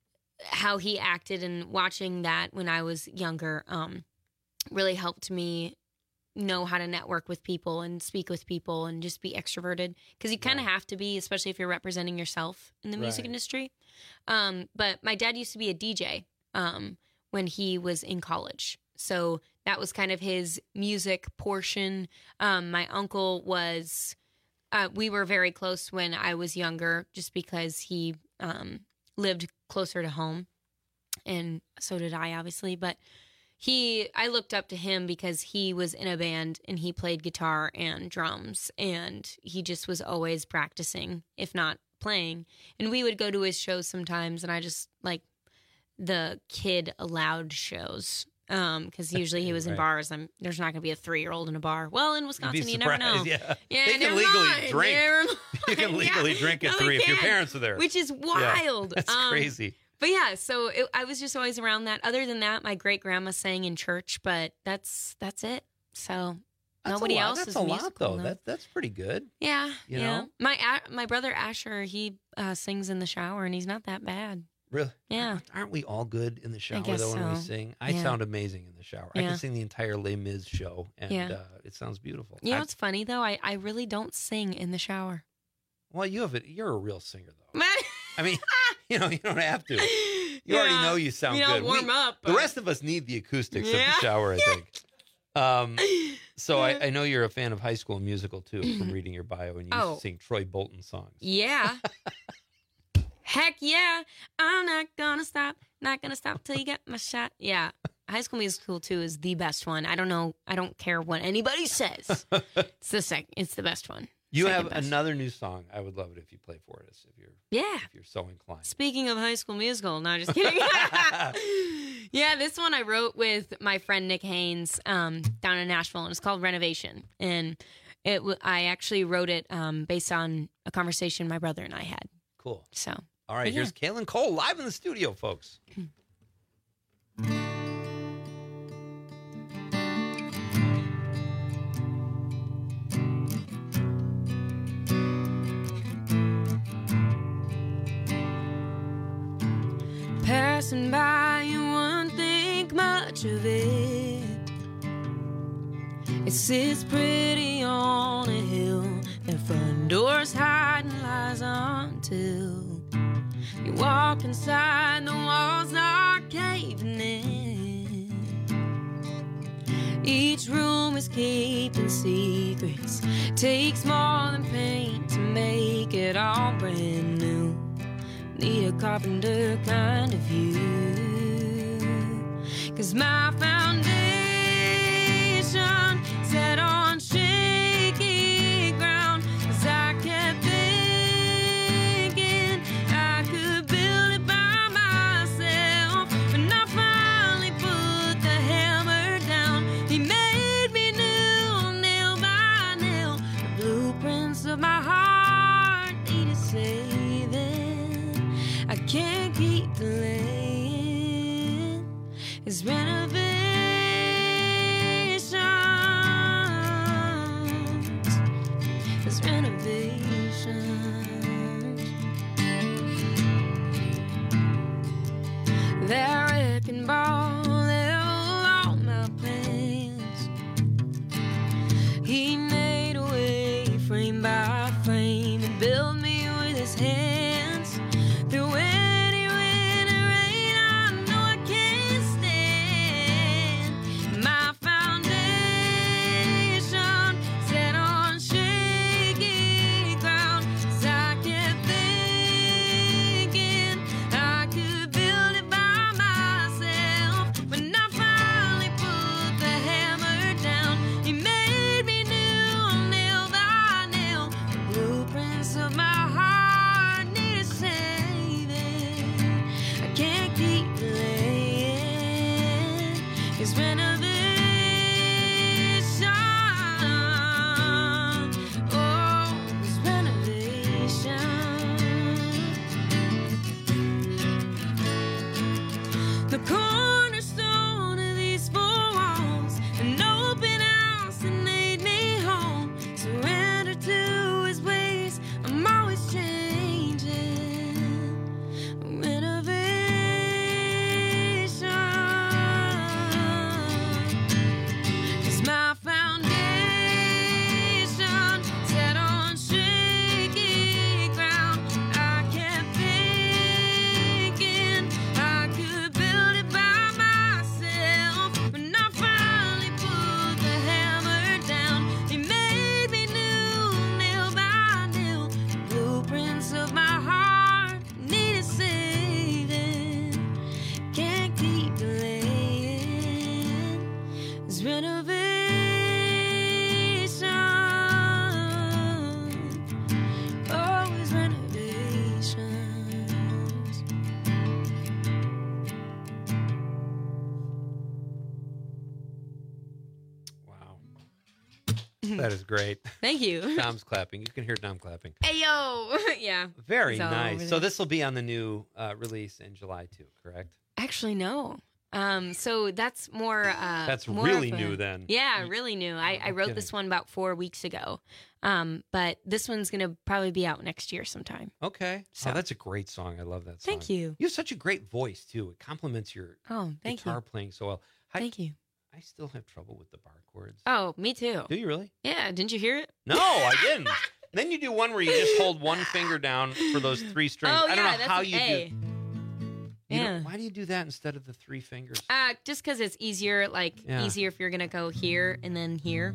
how he acted and watching that when I was younger um, really helped me know how to network with people and speak with people and just be extroverted, because you kind of have to be, especially if you're representing yourself in the music Right. industry. Um, but my dad used to be a D J um, when he was in college. So that was kind of his music portion. Um, my uncle was, uh, we were very close when I was younger just because he um, lived closer to home. And so did I, obviously. But he, I looked up to him because he was in a band and he played guitar and drums. And he just was always practicing, if not playing. And we would go to his shows sometimes. And I just like the kid allowed shows. Um, because usually he was in Right. bars. I'm there's not going to be a three year old in a bar. Well, in Wisconsin, you never know. surprised, yeah. yeah They can never legally mind, drink. never mind. You can legally Yeah. drink at No, they three if your can, parents are there. which is Yeah. wild. That's Um, crazy. But yeah, so it, I was just always around that. Other than that, my great grandma sang in church, but that's that's it. So That's nobody a lot. else That's is a lot, musical. though. no. That, that's pretty good. Yeah, You yeah. know? My A- my brother Asher, he uh, sings in the shower, and he's not that bad. Really? Yeah. Aren't we all good in the shower, guess though, when we so. sing? I Yeah. sound amazing in the shower. I Yeah. can sing the entire Les Mis show, and Yeah. uh, it sounds beautiful. You know I- what's funny though? I, I really don't sing in the shower. well, you have it. You're a real singer, though. I mean, you know, you don't have to. You already Yeah. know you sound You know, good. warm up, The but- rest of us need the acoustics of Yeah. the shower, I think. Um, so I, I know you're a fan of High School Musical, too, from reading your bio, and you Oh. used to sing Troy Bolton songs. Yeah. Heck yeah. I'm not gonna stop. Not gonna stop till you get my shot. Yeah. High School Musical two is the best one. I don't know. I don't care what anybody says. It's the sec- It's the best one. You Second have best. another new song. I would love it if you play for us, if you're Yeah. if you're so inclined. Speaking of High School Musical, no, just kidding. Yeah, this one I wrote with my friend Nick Haynes um, down in Nashville, and it's called Renovation. And it w- I actually wrote it um, based on a conversation my brother and I had. Cool. So, All right, but yeah. here's Kaylin Cole live in the studio, folks. Passing by, you wouldn't think much of it. It sits pretty on a hill. The front door's hiding lies until you walk inside, the walls are caving in. Each room is keeping secrets. Takes more than paint to make it all brand new. Need a carpenter kind of view. Cause my foundation set on shaky ground. Cause I kept thinking I could build it by myself. When I finally put the hammer down, he made me new, nail by nail. The blueprints of my heart needed saving. I can't keep delaying his renovations. His renovations. That wrecking ball leveled all my plans. He made a way frame by frame and built me with his hands. Through any wind and rain, I know I can't stand. My foundation set on shaky ground. 'Cause I kept thinking I could build it by myself. When I finally put the hammer down, he made me new, nail by nail. The blueprints of my heart need saving. I can't keep delaying his renovations. That is great. Thank you. Dom's clapping. You can hear Dom clapping. Hey, yo. Yeah. Very He's all over nice. there. So this will be on the new uh, release in July too, correct? Actually, no. Um, so that's more. Uh, That's more really of a- new then. Yeah, really new. I, I No wrote this one about four weeks ago, um, but this one's gonna probably be out next year sometime. Okay. So- Oh, that's a great song. I love that song. Thank you. You have such a great voice too. It complements your Oh, thank guitar you. playing so well. I, Thank you. I still have trouble with the bar chords. Oh, me too. Do you really? Yeah. Didn't you hear it? No, I didn't. Then you do one where you just hold one finger down for those three strings. Oh, I don't yeah, know that's how an you A. do. You Yeah. know, why do you do that instead of the three fingers? Uh, just because it's easier, like Yeah. easier if you're gonna go here and then here.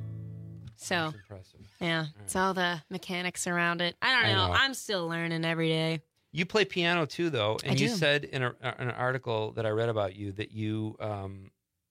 So impressive. yeah, it's all the mechanics around it. I don't I know. know. I'm still learning every day. You play piano too, though, and I you do. said in, a, in an article that I read about you that you um,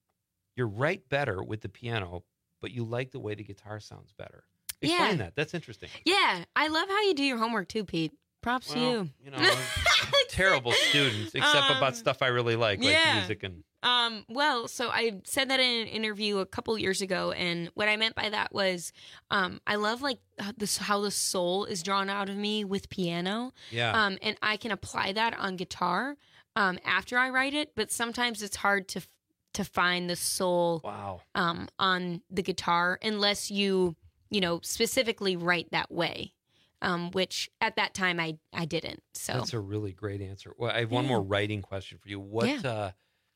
you write better with the piano, but you like the way the guitar sounds better. Explain Yeah. that. That's interesting. Yeah, I love how you do your homework too, Pete. Props to Well, you. You know, terrible students, except Um, about stuff I really like, like yeah. music and. Um, well, so I said that in an interview a couple years ago, and what I meant by that was, um, I love like h- this how the soul is drawn out of me with piano. Yeah. Um, and I can apply that on guitar, um, after I write it, but sometimes it's hard to f- to find the soul. Wow. Um, on the guitar unless you you know specifically write that way. Um, which at that time I I didn't. So That's a really great answer. Well, I have one Yeah. more writing question for you. What, Yeah. uh,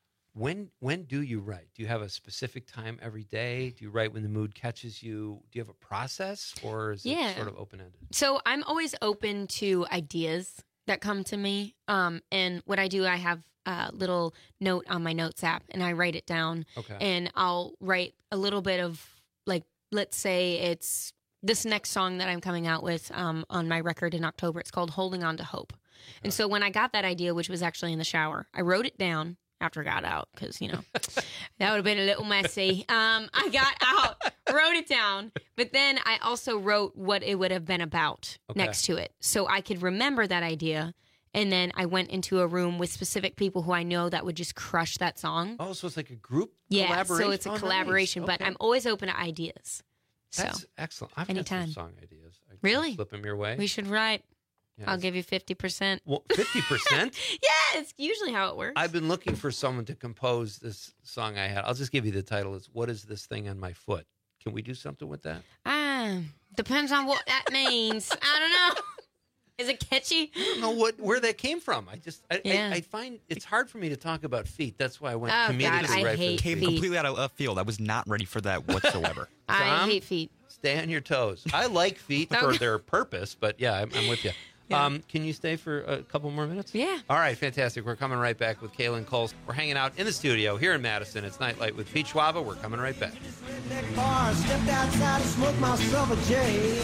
when, when do you write? Do you have a specific time every day? Do you write when the mood catches you? Do you have a process, or is Yeah. it sort of open ended? So I'm always open to ideas that come to me. Um, and what I do, I have a little note on my notes app and I write it down. Okay. And I'll write a little bit of, like, let's say it's this next song that I'm coming out with um, on my record in October. It's called Holding On to Hope. And so when I got that idea, which was actually in the shower, I wrote it down after I got out because, you know, that would have been a little messy. Um, I got out, wrote it down, but then I also wrote what it would have been about Okay. next to it so I could remember that idea. And then I went into a room with specific people who I know that would just crush that song. Oh, so it's like a group Yeah, collaboration? so it's a Oh, nice. collaboration, but Okay. I'm always open to ideas. So That's excellent. I've anytime. got some song ideas. I can Really? Slip them your way. we should write. Yeah, I'll it's- give you fifty percent. Well, fifty percent? Yeah, it's usually how it works. I've been looking for someone to compose this song I had. I'll just give you the title. It's What Is This Thing on My Foot? Can we do something with that? Ah, depends on what that means. I don't know. Is it catchy? I don't know what where that came from. I just I, Yeah. I, I find it's hard for me to talk about feet. That's why I went Oh, comedically God, I right hate for the Came feet. completely out of left field. I was not ready for that whatsoever. I Tom? hate feet. Stay on your toes. I like feet for Okay. their purpose, but yeah, I'm, I'm with you. Yeah. Um, can you stay for a couple more minutes? Yeah. All right, fantastic. We're coming right back with Kaylin Cole. We're hanging out in the studio here in Madison. It's Nightlight with Pete Schwaba. We're coming right back. Bar, stepped outside and smoked myself a J.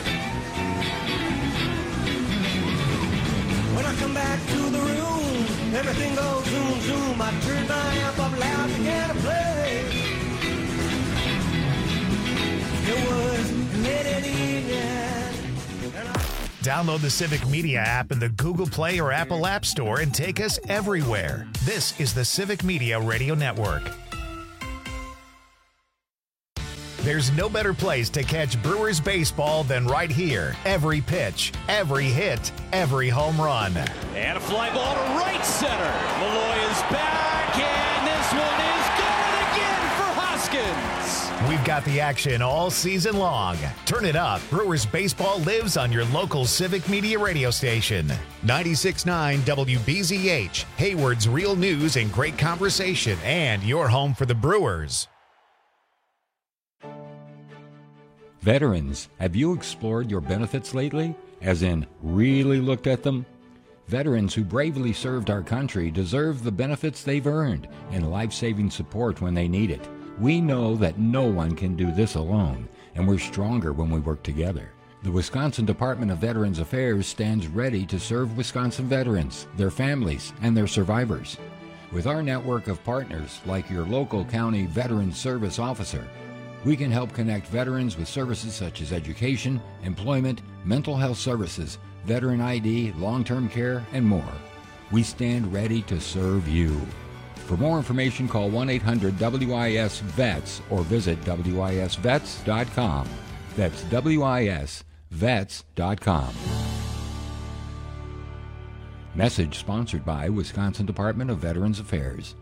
When I come back to the room, everything goes zoom, zoom. I turn my amp up loud, began to play. It was late in the evening. and I- Download the Civic Media app in the Google Play or Apple App Store and take us everywhere. This is the Civic Media Radio Network. There's no better place to catch Brewers baseball than right here. Every pitch, every hit, every home run. And a fly ball to right center. Malloy is back, and this one is going again for Hoskins. We've got the action all season long. Turn it up. Brewers baseball lives on your local Civic Media radio station. ninety-six point nine W B Z H, Hayward's real news and great conversation, and your home for the Brewers. Veterans, have you explored your benefits lately? As in, really looked at them? Veterans who bravely served our country deserve the benefits they've earned and life-saving support when they need it. We know that no one can do this alone, and we're stronger when we work together. The Wisconsin Department of Veterans Affairs stands ready to serve Wisconsin veterans, their families, and their survivors. With our network of partners, like your local county Veterans Service Officer, we can help connect veterans with services such as education, employment, mental health services, veteran I D, long-term care, and more. We stand ready to serve you. For more information, call one eight hundred W I S VETS or visit W I S vets dot com. That's W I S vets dot com. Message sponsored by Wisconsin Department of Veterans Affairs.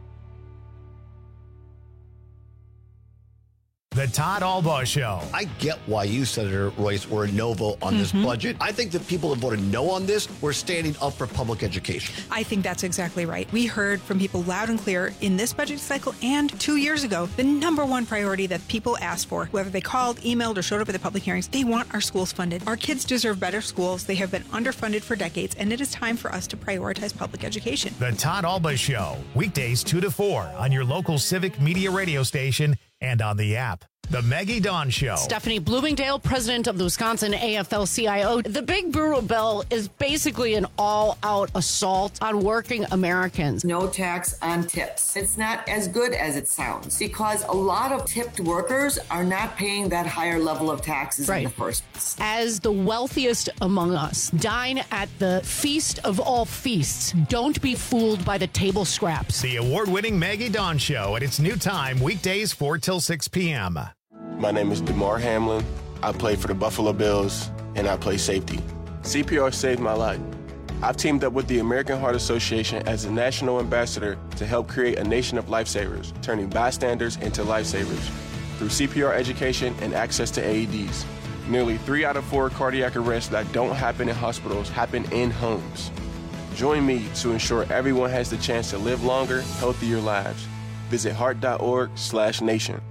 The Todd Albaugh Show. I get why you, Senator Royce, were a no vote on this Mhm. budget. I think the people that voted no on this were standing up for public education. I think that's exactly right. We heard from people loud and clear in this budget cycle and two years ago, the number one priority that people asked for, whether they called, emailed, or showed up at the public hearings, they want our schools funded. Our kids deserve better schools. They have been underfunded for decades, and it is time for us to prioritize public education. The Todd Albaugh Show. Weekdays two to four on your local Civic Media radio station and on the app. The Maggie Dawn Show. Stephanie Bloomingdale, president of the Wisconsin A F L C I O. The Big Burro Bill is basically an all-out assault on working Americans. No tax on tips. It's not as good as it sounds because a lot of tipped workers are not paying that higher level of taxes Right. in the first place. As the wealthiest among us, dine at the feast of all feasts. Don't be fooled by the table scraps. The award-winning Maggie Dawn Show at its new time, weekdays four till six p.m. My name is DeMar Hamlin. I play for the Buffalo Bills, and I play safety. C P R saved my life. I've teamed up with the American Heart Association as a national ambassador to help create a nation of lifesavers, turning bystanders into lifesavers through C P R education and access to A E Ds. Nearly three out of four cardiac arrests that don't happen in hospitals happen in homes. Join me to ensure everyone has the chance to live longer, healthier lives. Visit heart.org slash nation.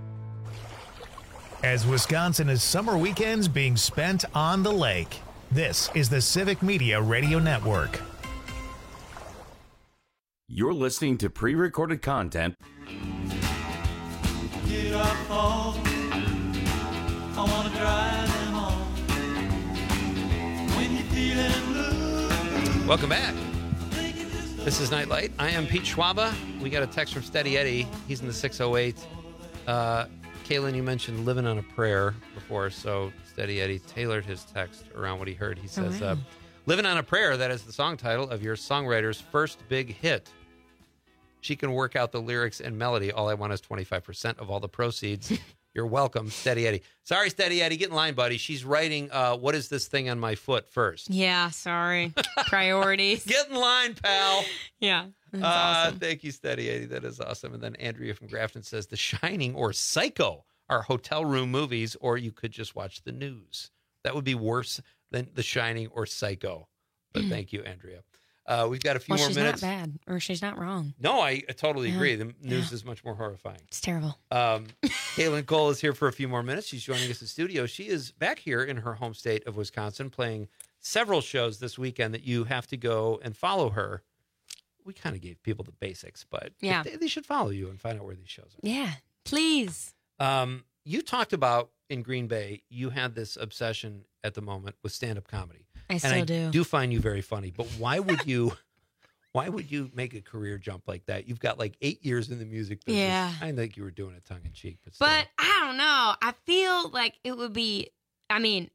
As Wisconsin is summer weekends being spent on the lake, this is the Civic Media Radio Network. You're listening to pre-recorded content. Get up home. I wanna drive them home. When you're feeling blue. Welcome back. This is Nightlight. I am Pete Schwaba. We got a text from Steady Eddie. He's in the six oh eight. Uh, Kaylin, you mentioned living on a prayer before, so Steady Eddie tailored his text around what he heard. He says, Oh, wow. uh, living on a prayer, that is the song title of your songwriter's first big hit. She can work out the lyrics and melody. All I want is twenty-five percent of all the proceeds. You're welcome, Steady Eddie. Sorry, Steady Eddie, get in line, buddy. She's writing, uh, what is this thing on my foot first? Yeah, sorry. Priorities. Get in line, pal. Yeah. That's Uh, awesome. Thank you, Steady Eddie. That is awesome. And then Andrea from Grafton says, The Shining or Psycho are hotel room movies, or you could just watch the news. That would be worse than The Shining or Psycho. But thank you, Andrea. Uh, we've got a few well, more she's minutes. not bad, or she's not wrong. No, I totally Yeah. agree. The news Yeah. is much more horrifying. It's terrible. Um, Kaylin Cole is here for a few more minutes. She's joining us in studio. She is back here in her home state of Wisconsin playing several shows this weekend that you have to go and follow her. We kind of gave people the basics, but Yeah. they, they should follow you and find out where these shows are. Yeah, please. Um, you talked about in Green Bay, you had this obsession at the moment with stand-up comedy. I and still I do. do find you very funny, but why would you... Why would you make a career jump like that? You've got like eight years in the music business. Yeah. I think you were doing it tongue in cheek, but still. But I don't know. I feel like it would be, I mean,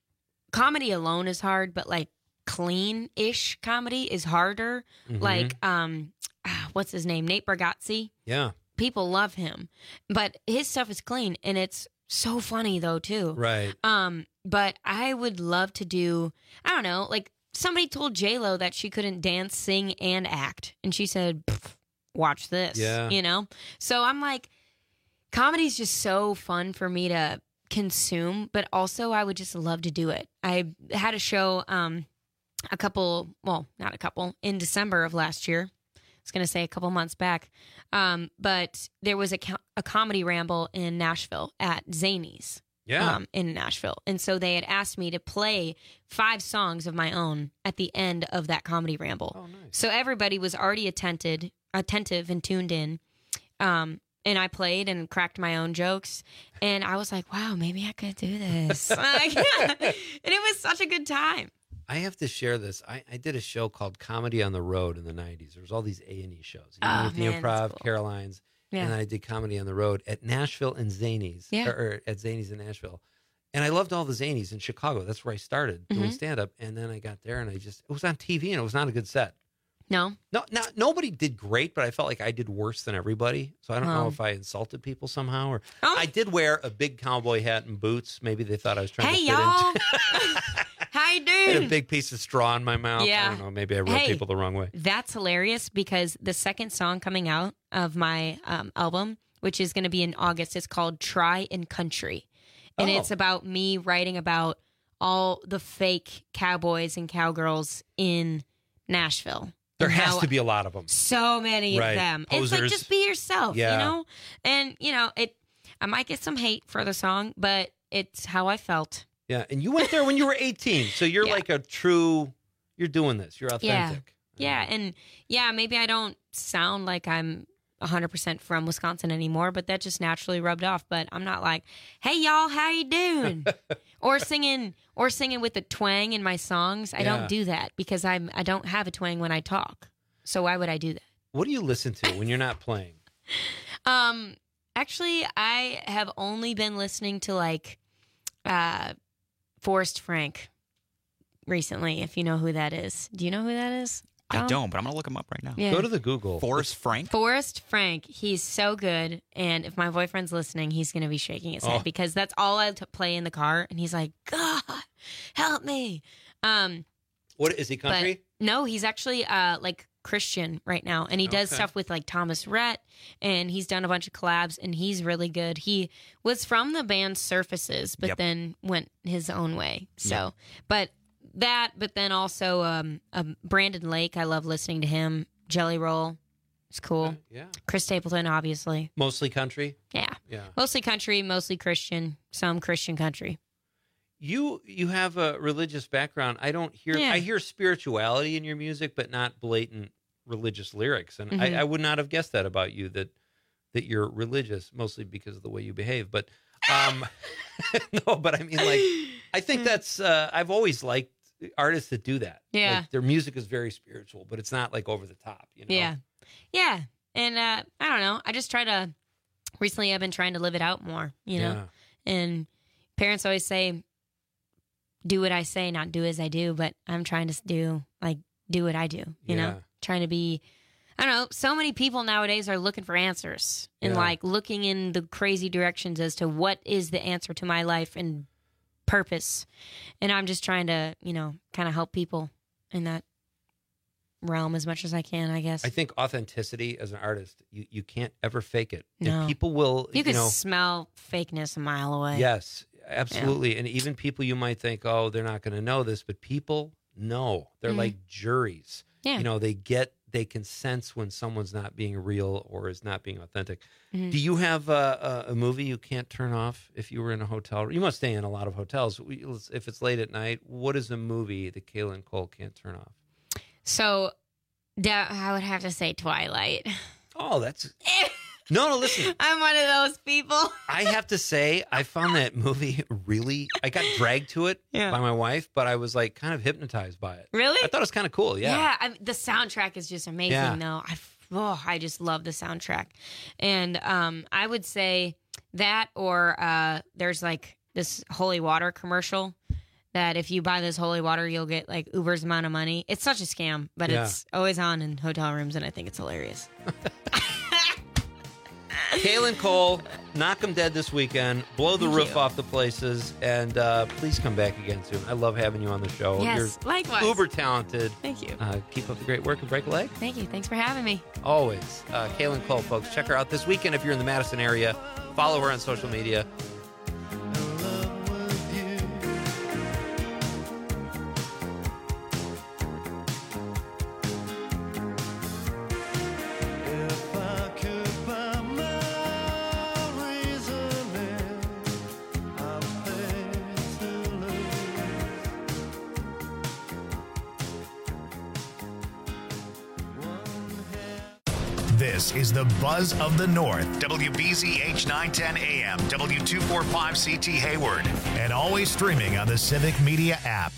comedy alone is hard, but like clean-ish comedy is harder. Mhm. Like, um, ah, what's his name? Nate Bargatze. Yeah. People love him, but his stuff is clean and it's so funny though too. Right. Um, but I would love to do, I don't know, like somebody told J-Lo that she couldn't dance, sing, and act. And she said, watch this, Yeah. you know? So I'm like, comedy's just so fun for me to consume, but also I would just love to do it. I had a show um, a couple, well, not a couple, in December of last year. I was going to say a couple months back. Um, but there was a, co- a comedy ramble in Nashville at Zany's. Yeah. Um, in Nashville. And so they had asked me to play five songs of my own at the end of that comedy ramble. Oh, nice. So everybody was already attentive, attentive and tuned in. Um, and I played and cracked my own jokes. And I was like, wow, maybe I could do this. Like, and it was such a good time. I have to share this. I, I did a show called Comedy on the Road in the nineties. There was all these A and E shows. You know, Oh, with the man, Improv, that's cool. Caroline's. Yeah. And then I did Comedy on the Road at Nashville and Zany's. Yeah. Or, or at Zany's in Nashville. And I loved all the Zany's in Chicago. That's where I started doing Mhm. stand-up. And then I got there and I just, it was on T V and it was not a good set. No? No, no, nobody did great, but I felt like I did worse than everybody. So I don't know Oh. if I insulted people somehow. or I did wear a big cowboy hat and boots. Maybe they thought I was trying Hey, to fit y'all. into How you I had a doing? big piece of straw in my mouth. I Yeah. don't know. Maybe I rubbed Hey. people the wrong way. That's hilarious because the second song coming out of my um, album, which is going to be in August, is called Try and Country. And Oh. it's about me writing about all the fake cowboys and cowgirls in Nashville. There And has how to be a lot of them. So many Right. of them. It's Posers. like, just be yourself, Yeah. you know? And, you know, it. I might get some hate for the song, but it's how I felt. Yeah, and you went there when you were eighteen, so you're Yeah. like a true. You're doing this. You're authentic. Yeah. Yeah. And yeah, maybe I don't sound like I'm one hundred percent from Wisconsin anymore, but that just naturally rubbed off. But I'm not like, hey, y'all, how you doing? or singing or singing with the twang in my songs. I Yeah. don't do that because I'm, I don't have a twang when I talk. So why would I do that? What do you listen to when you're not playing? Um, actually, I have only been listening to like uh, Forrest Frank recently, if you know who that is. Do you know who that is? I Dom? don't, but I'm going to look him up right now. Yeah. Go to the Google. Forrest Frank? Forrest Frank. He's so good. And if my boyfriend's listening, he's going to be shaking his Oh. head because that's all I t- play in the car. And he's like, God, help me. Um, What is he? Country? But no, he's actually uh, like Christian right now. And he does Okay. stuff with like Thomas Rhett. And he's done a bunch of collabs. And he's really good. He was from the band Surfaces, but Yep. then went his own way. So, Yep. but that, but then also um, um, Brandon Lake. I love listening to him. Jelly Roll. It's cool. Yeah. Chris Stapleton, obviously. Mostly country. Yeah. Yeah. Mostly country, mostly Christian, some Christian country. You you have a religious background. I don't hear. Yeah. I hear spirituality in your music, but not blatant religious lyrics. And Mhm. I, I would not have guessed that about you. That that you're religious, mostly because of the way you behave. But um, no. But I mean, like, I think that's. Uh, I've always liked artists that do that. Yeah. Like, their music is very spiritual, but it's not like over the top. You know. Yeah. Yeah. And uh, I don't know. I just try to, recently I've been trying to live it out more, you know? Yeah. And parents always say, do what I say, not do as I do. But I'm trying to do, like, do what I do, you Yeah. know? Trying to be, I don't know. So many people nowadays are looking for answers and, Yeah. like, looking in the crazy directions as to what is the answer to my life and purpose. And I'm just trying to, you know, kind of help people in that realm as much as I can, I guess. I think authenticity as an artist, you, you can't ever fake it. No. And people will, You you, can know, smell fakeness a mile away. yes, absolutely. And even people you might think, oh, they're not going to know this, but people know. They're Mhm. like juries. Yeah. You know, they get, they can sense when someone's not being real or is not being authentic. Mhm. Do you have a, a, a movie you can't turn off if you were in a hotel? You must stay in a lot of hotels. We- If it's late at night, what is a movie that Kaylin Cole can't turn off? So, da- I would have to say Twilight. Oh, that's... No, no, listen. I'm one of those people. I have to say, I found that movie really. I got dragged to it Yeah. by my wife, but I was like kind of hypnotized by it. Really? I thought it was kind of cool. Yeah. Yeah, I, the soundtrack is just amazing, Yeah. though. I, oh, I just love the soundtrack. And um, I would say that, or uh, there's like this holy water commercial that if you buy this holy water, you'll get like Uber's amount of money. It's such a scam, but Yeah. it's always on in hotel rooms, and I think it's hilarious. Kaylin Cole, knock 'em dead this weekend. Blow the Thank roof you. off the places, and uh, please come back again soon. I love having you on the show. Yes, You're likewise. uber talented. Thank you. Uh, keep up the great work and break a leg. Thank you. Thanks for having me. Always. Uh, Kaylin Cole, folks. Check her out this weekend if you're in the Madison area. Follow her on social media. This is the Buzz of the North, W B Z H nine ten A M, W two forty-five C T Hayward, and always streaming on the Civic Media app.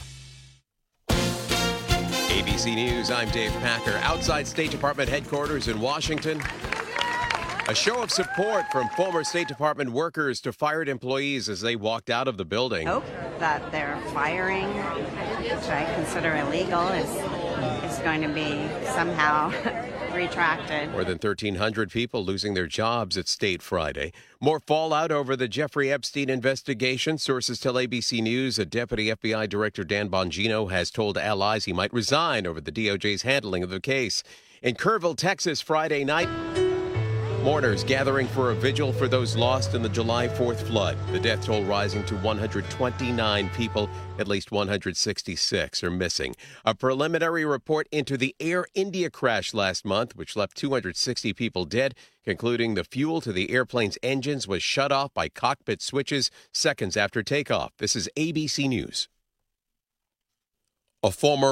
A B C News, I'm Dave Packer. Outside State Department headquarters in Washington, a show of support from former State Department workers to fired employees as they walked out of the building. Hope that their firing, which I consider illegal, is, is going to be somehow retracted. More than thirteen hundred people losing their jobs at State Friday. More fallout over the Jeffrey Epstein investigation. Sources tell A B C News that Deputy F B I Director Dan Bongino has told allies he might resign over the D O J's handling of the case. In Kerrville, Texas, Friday night, mourners gathering for a vigil for those lost in the July fourth flood. The death toll rising to one hundred twenty-nine people. At least one hundred sixty-six are missing. A preliminary report into the Air India crash last month, which left two hundred sixty people dead, concluding the fuel to the airplane's engines was shut off by cockpit switches seconds after takeoff. This is A B C News. A former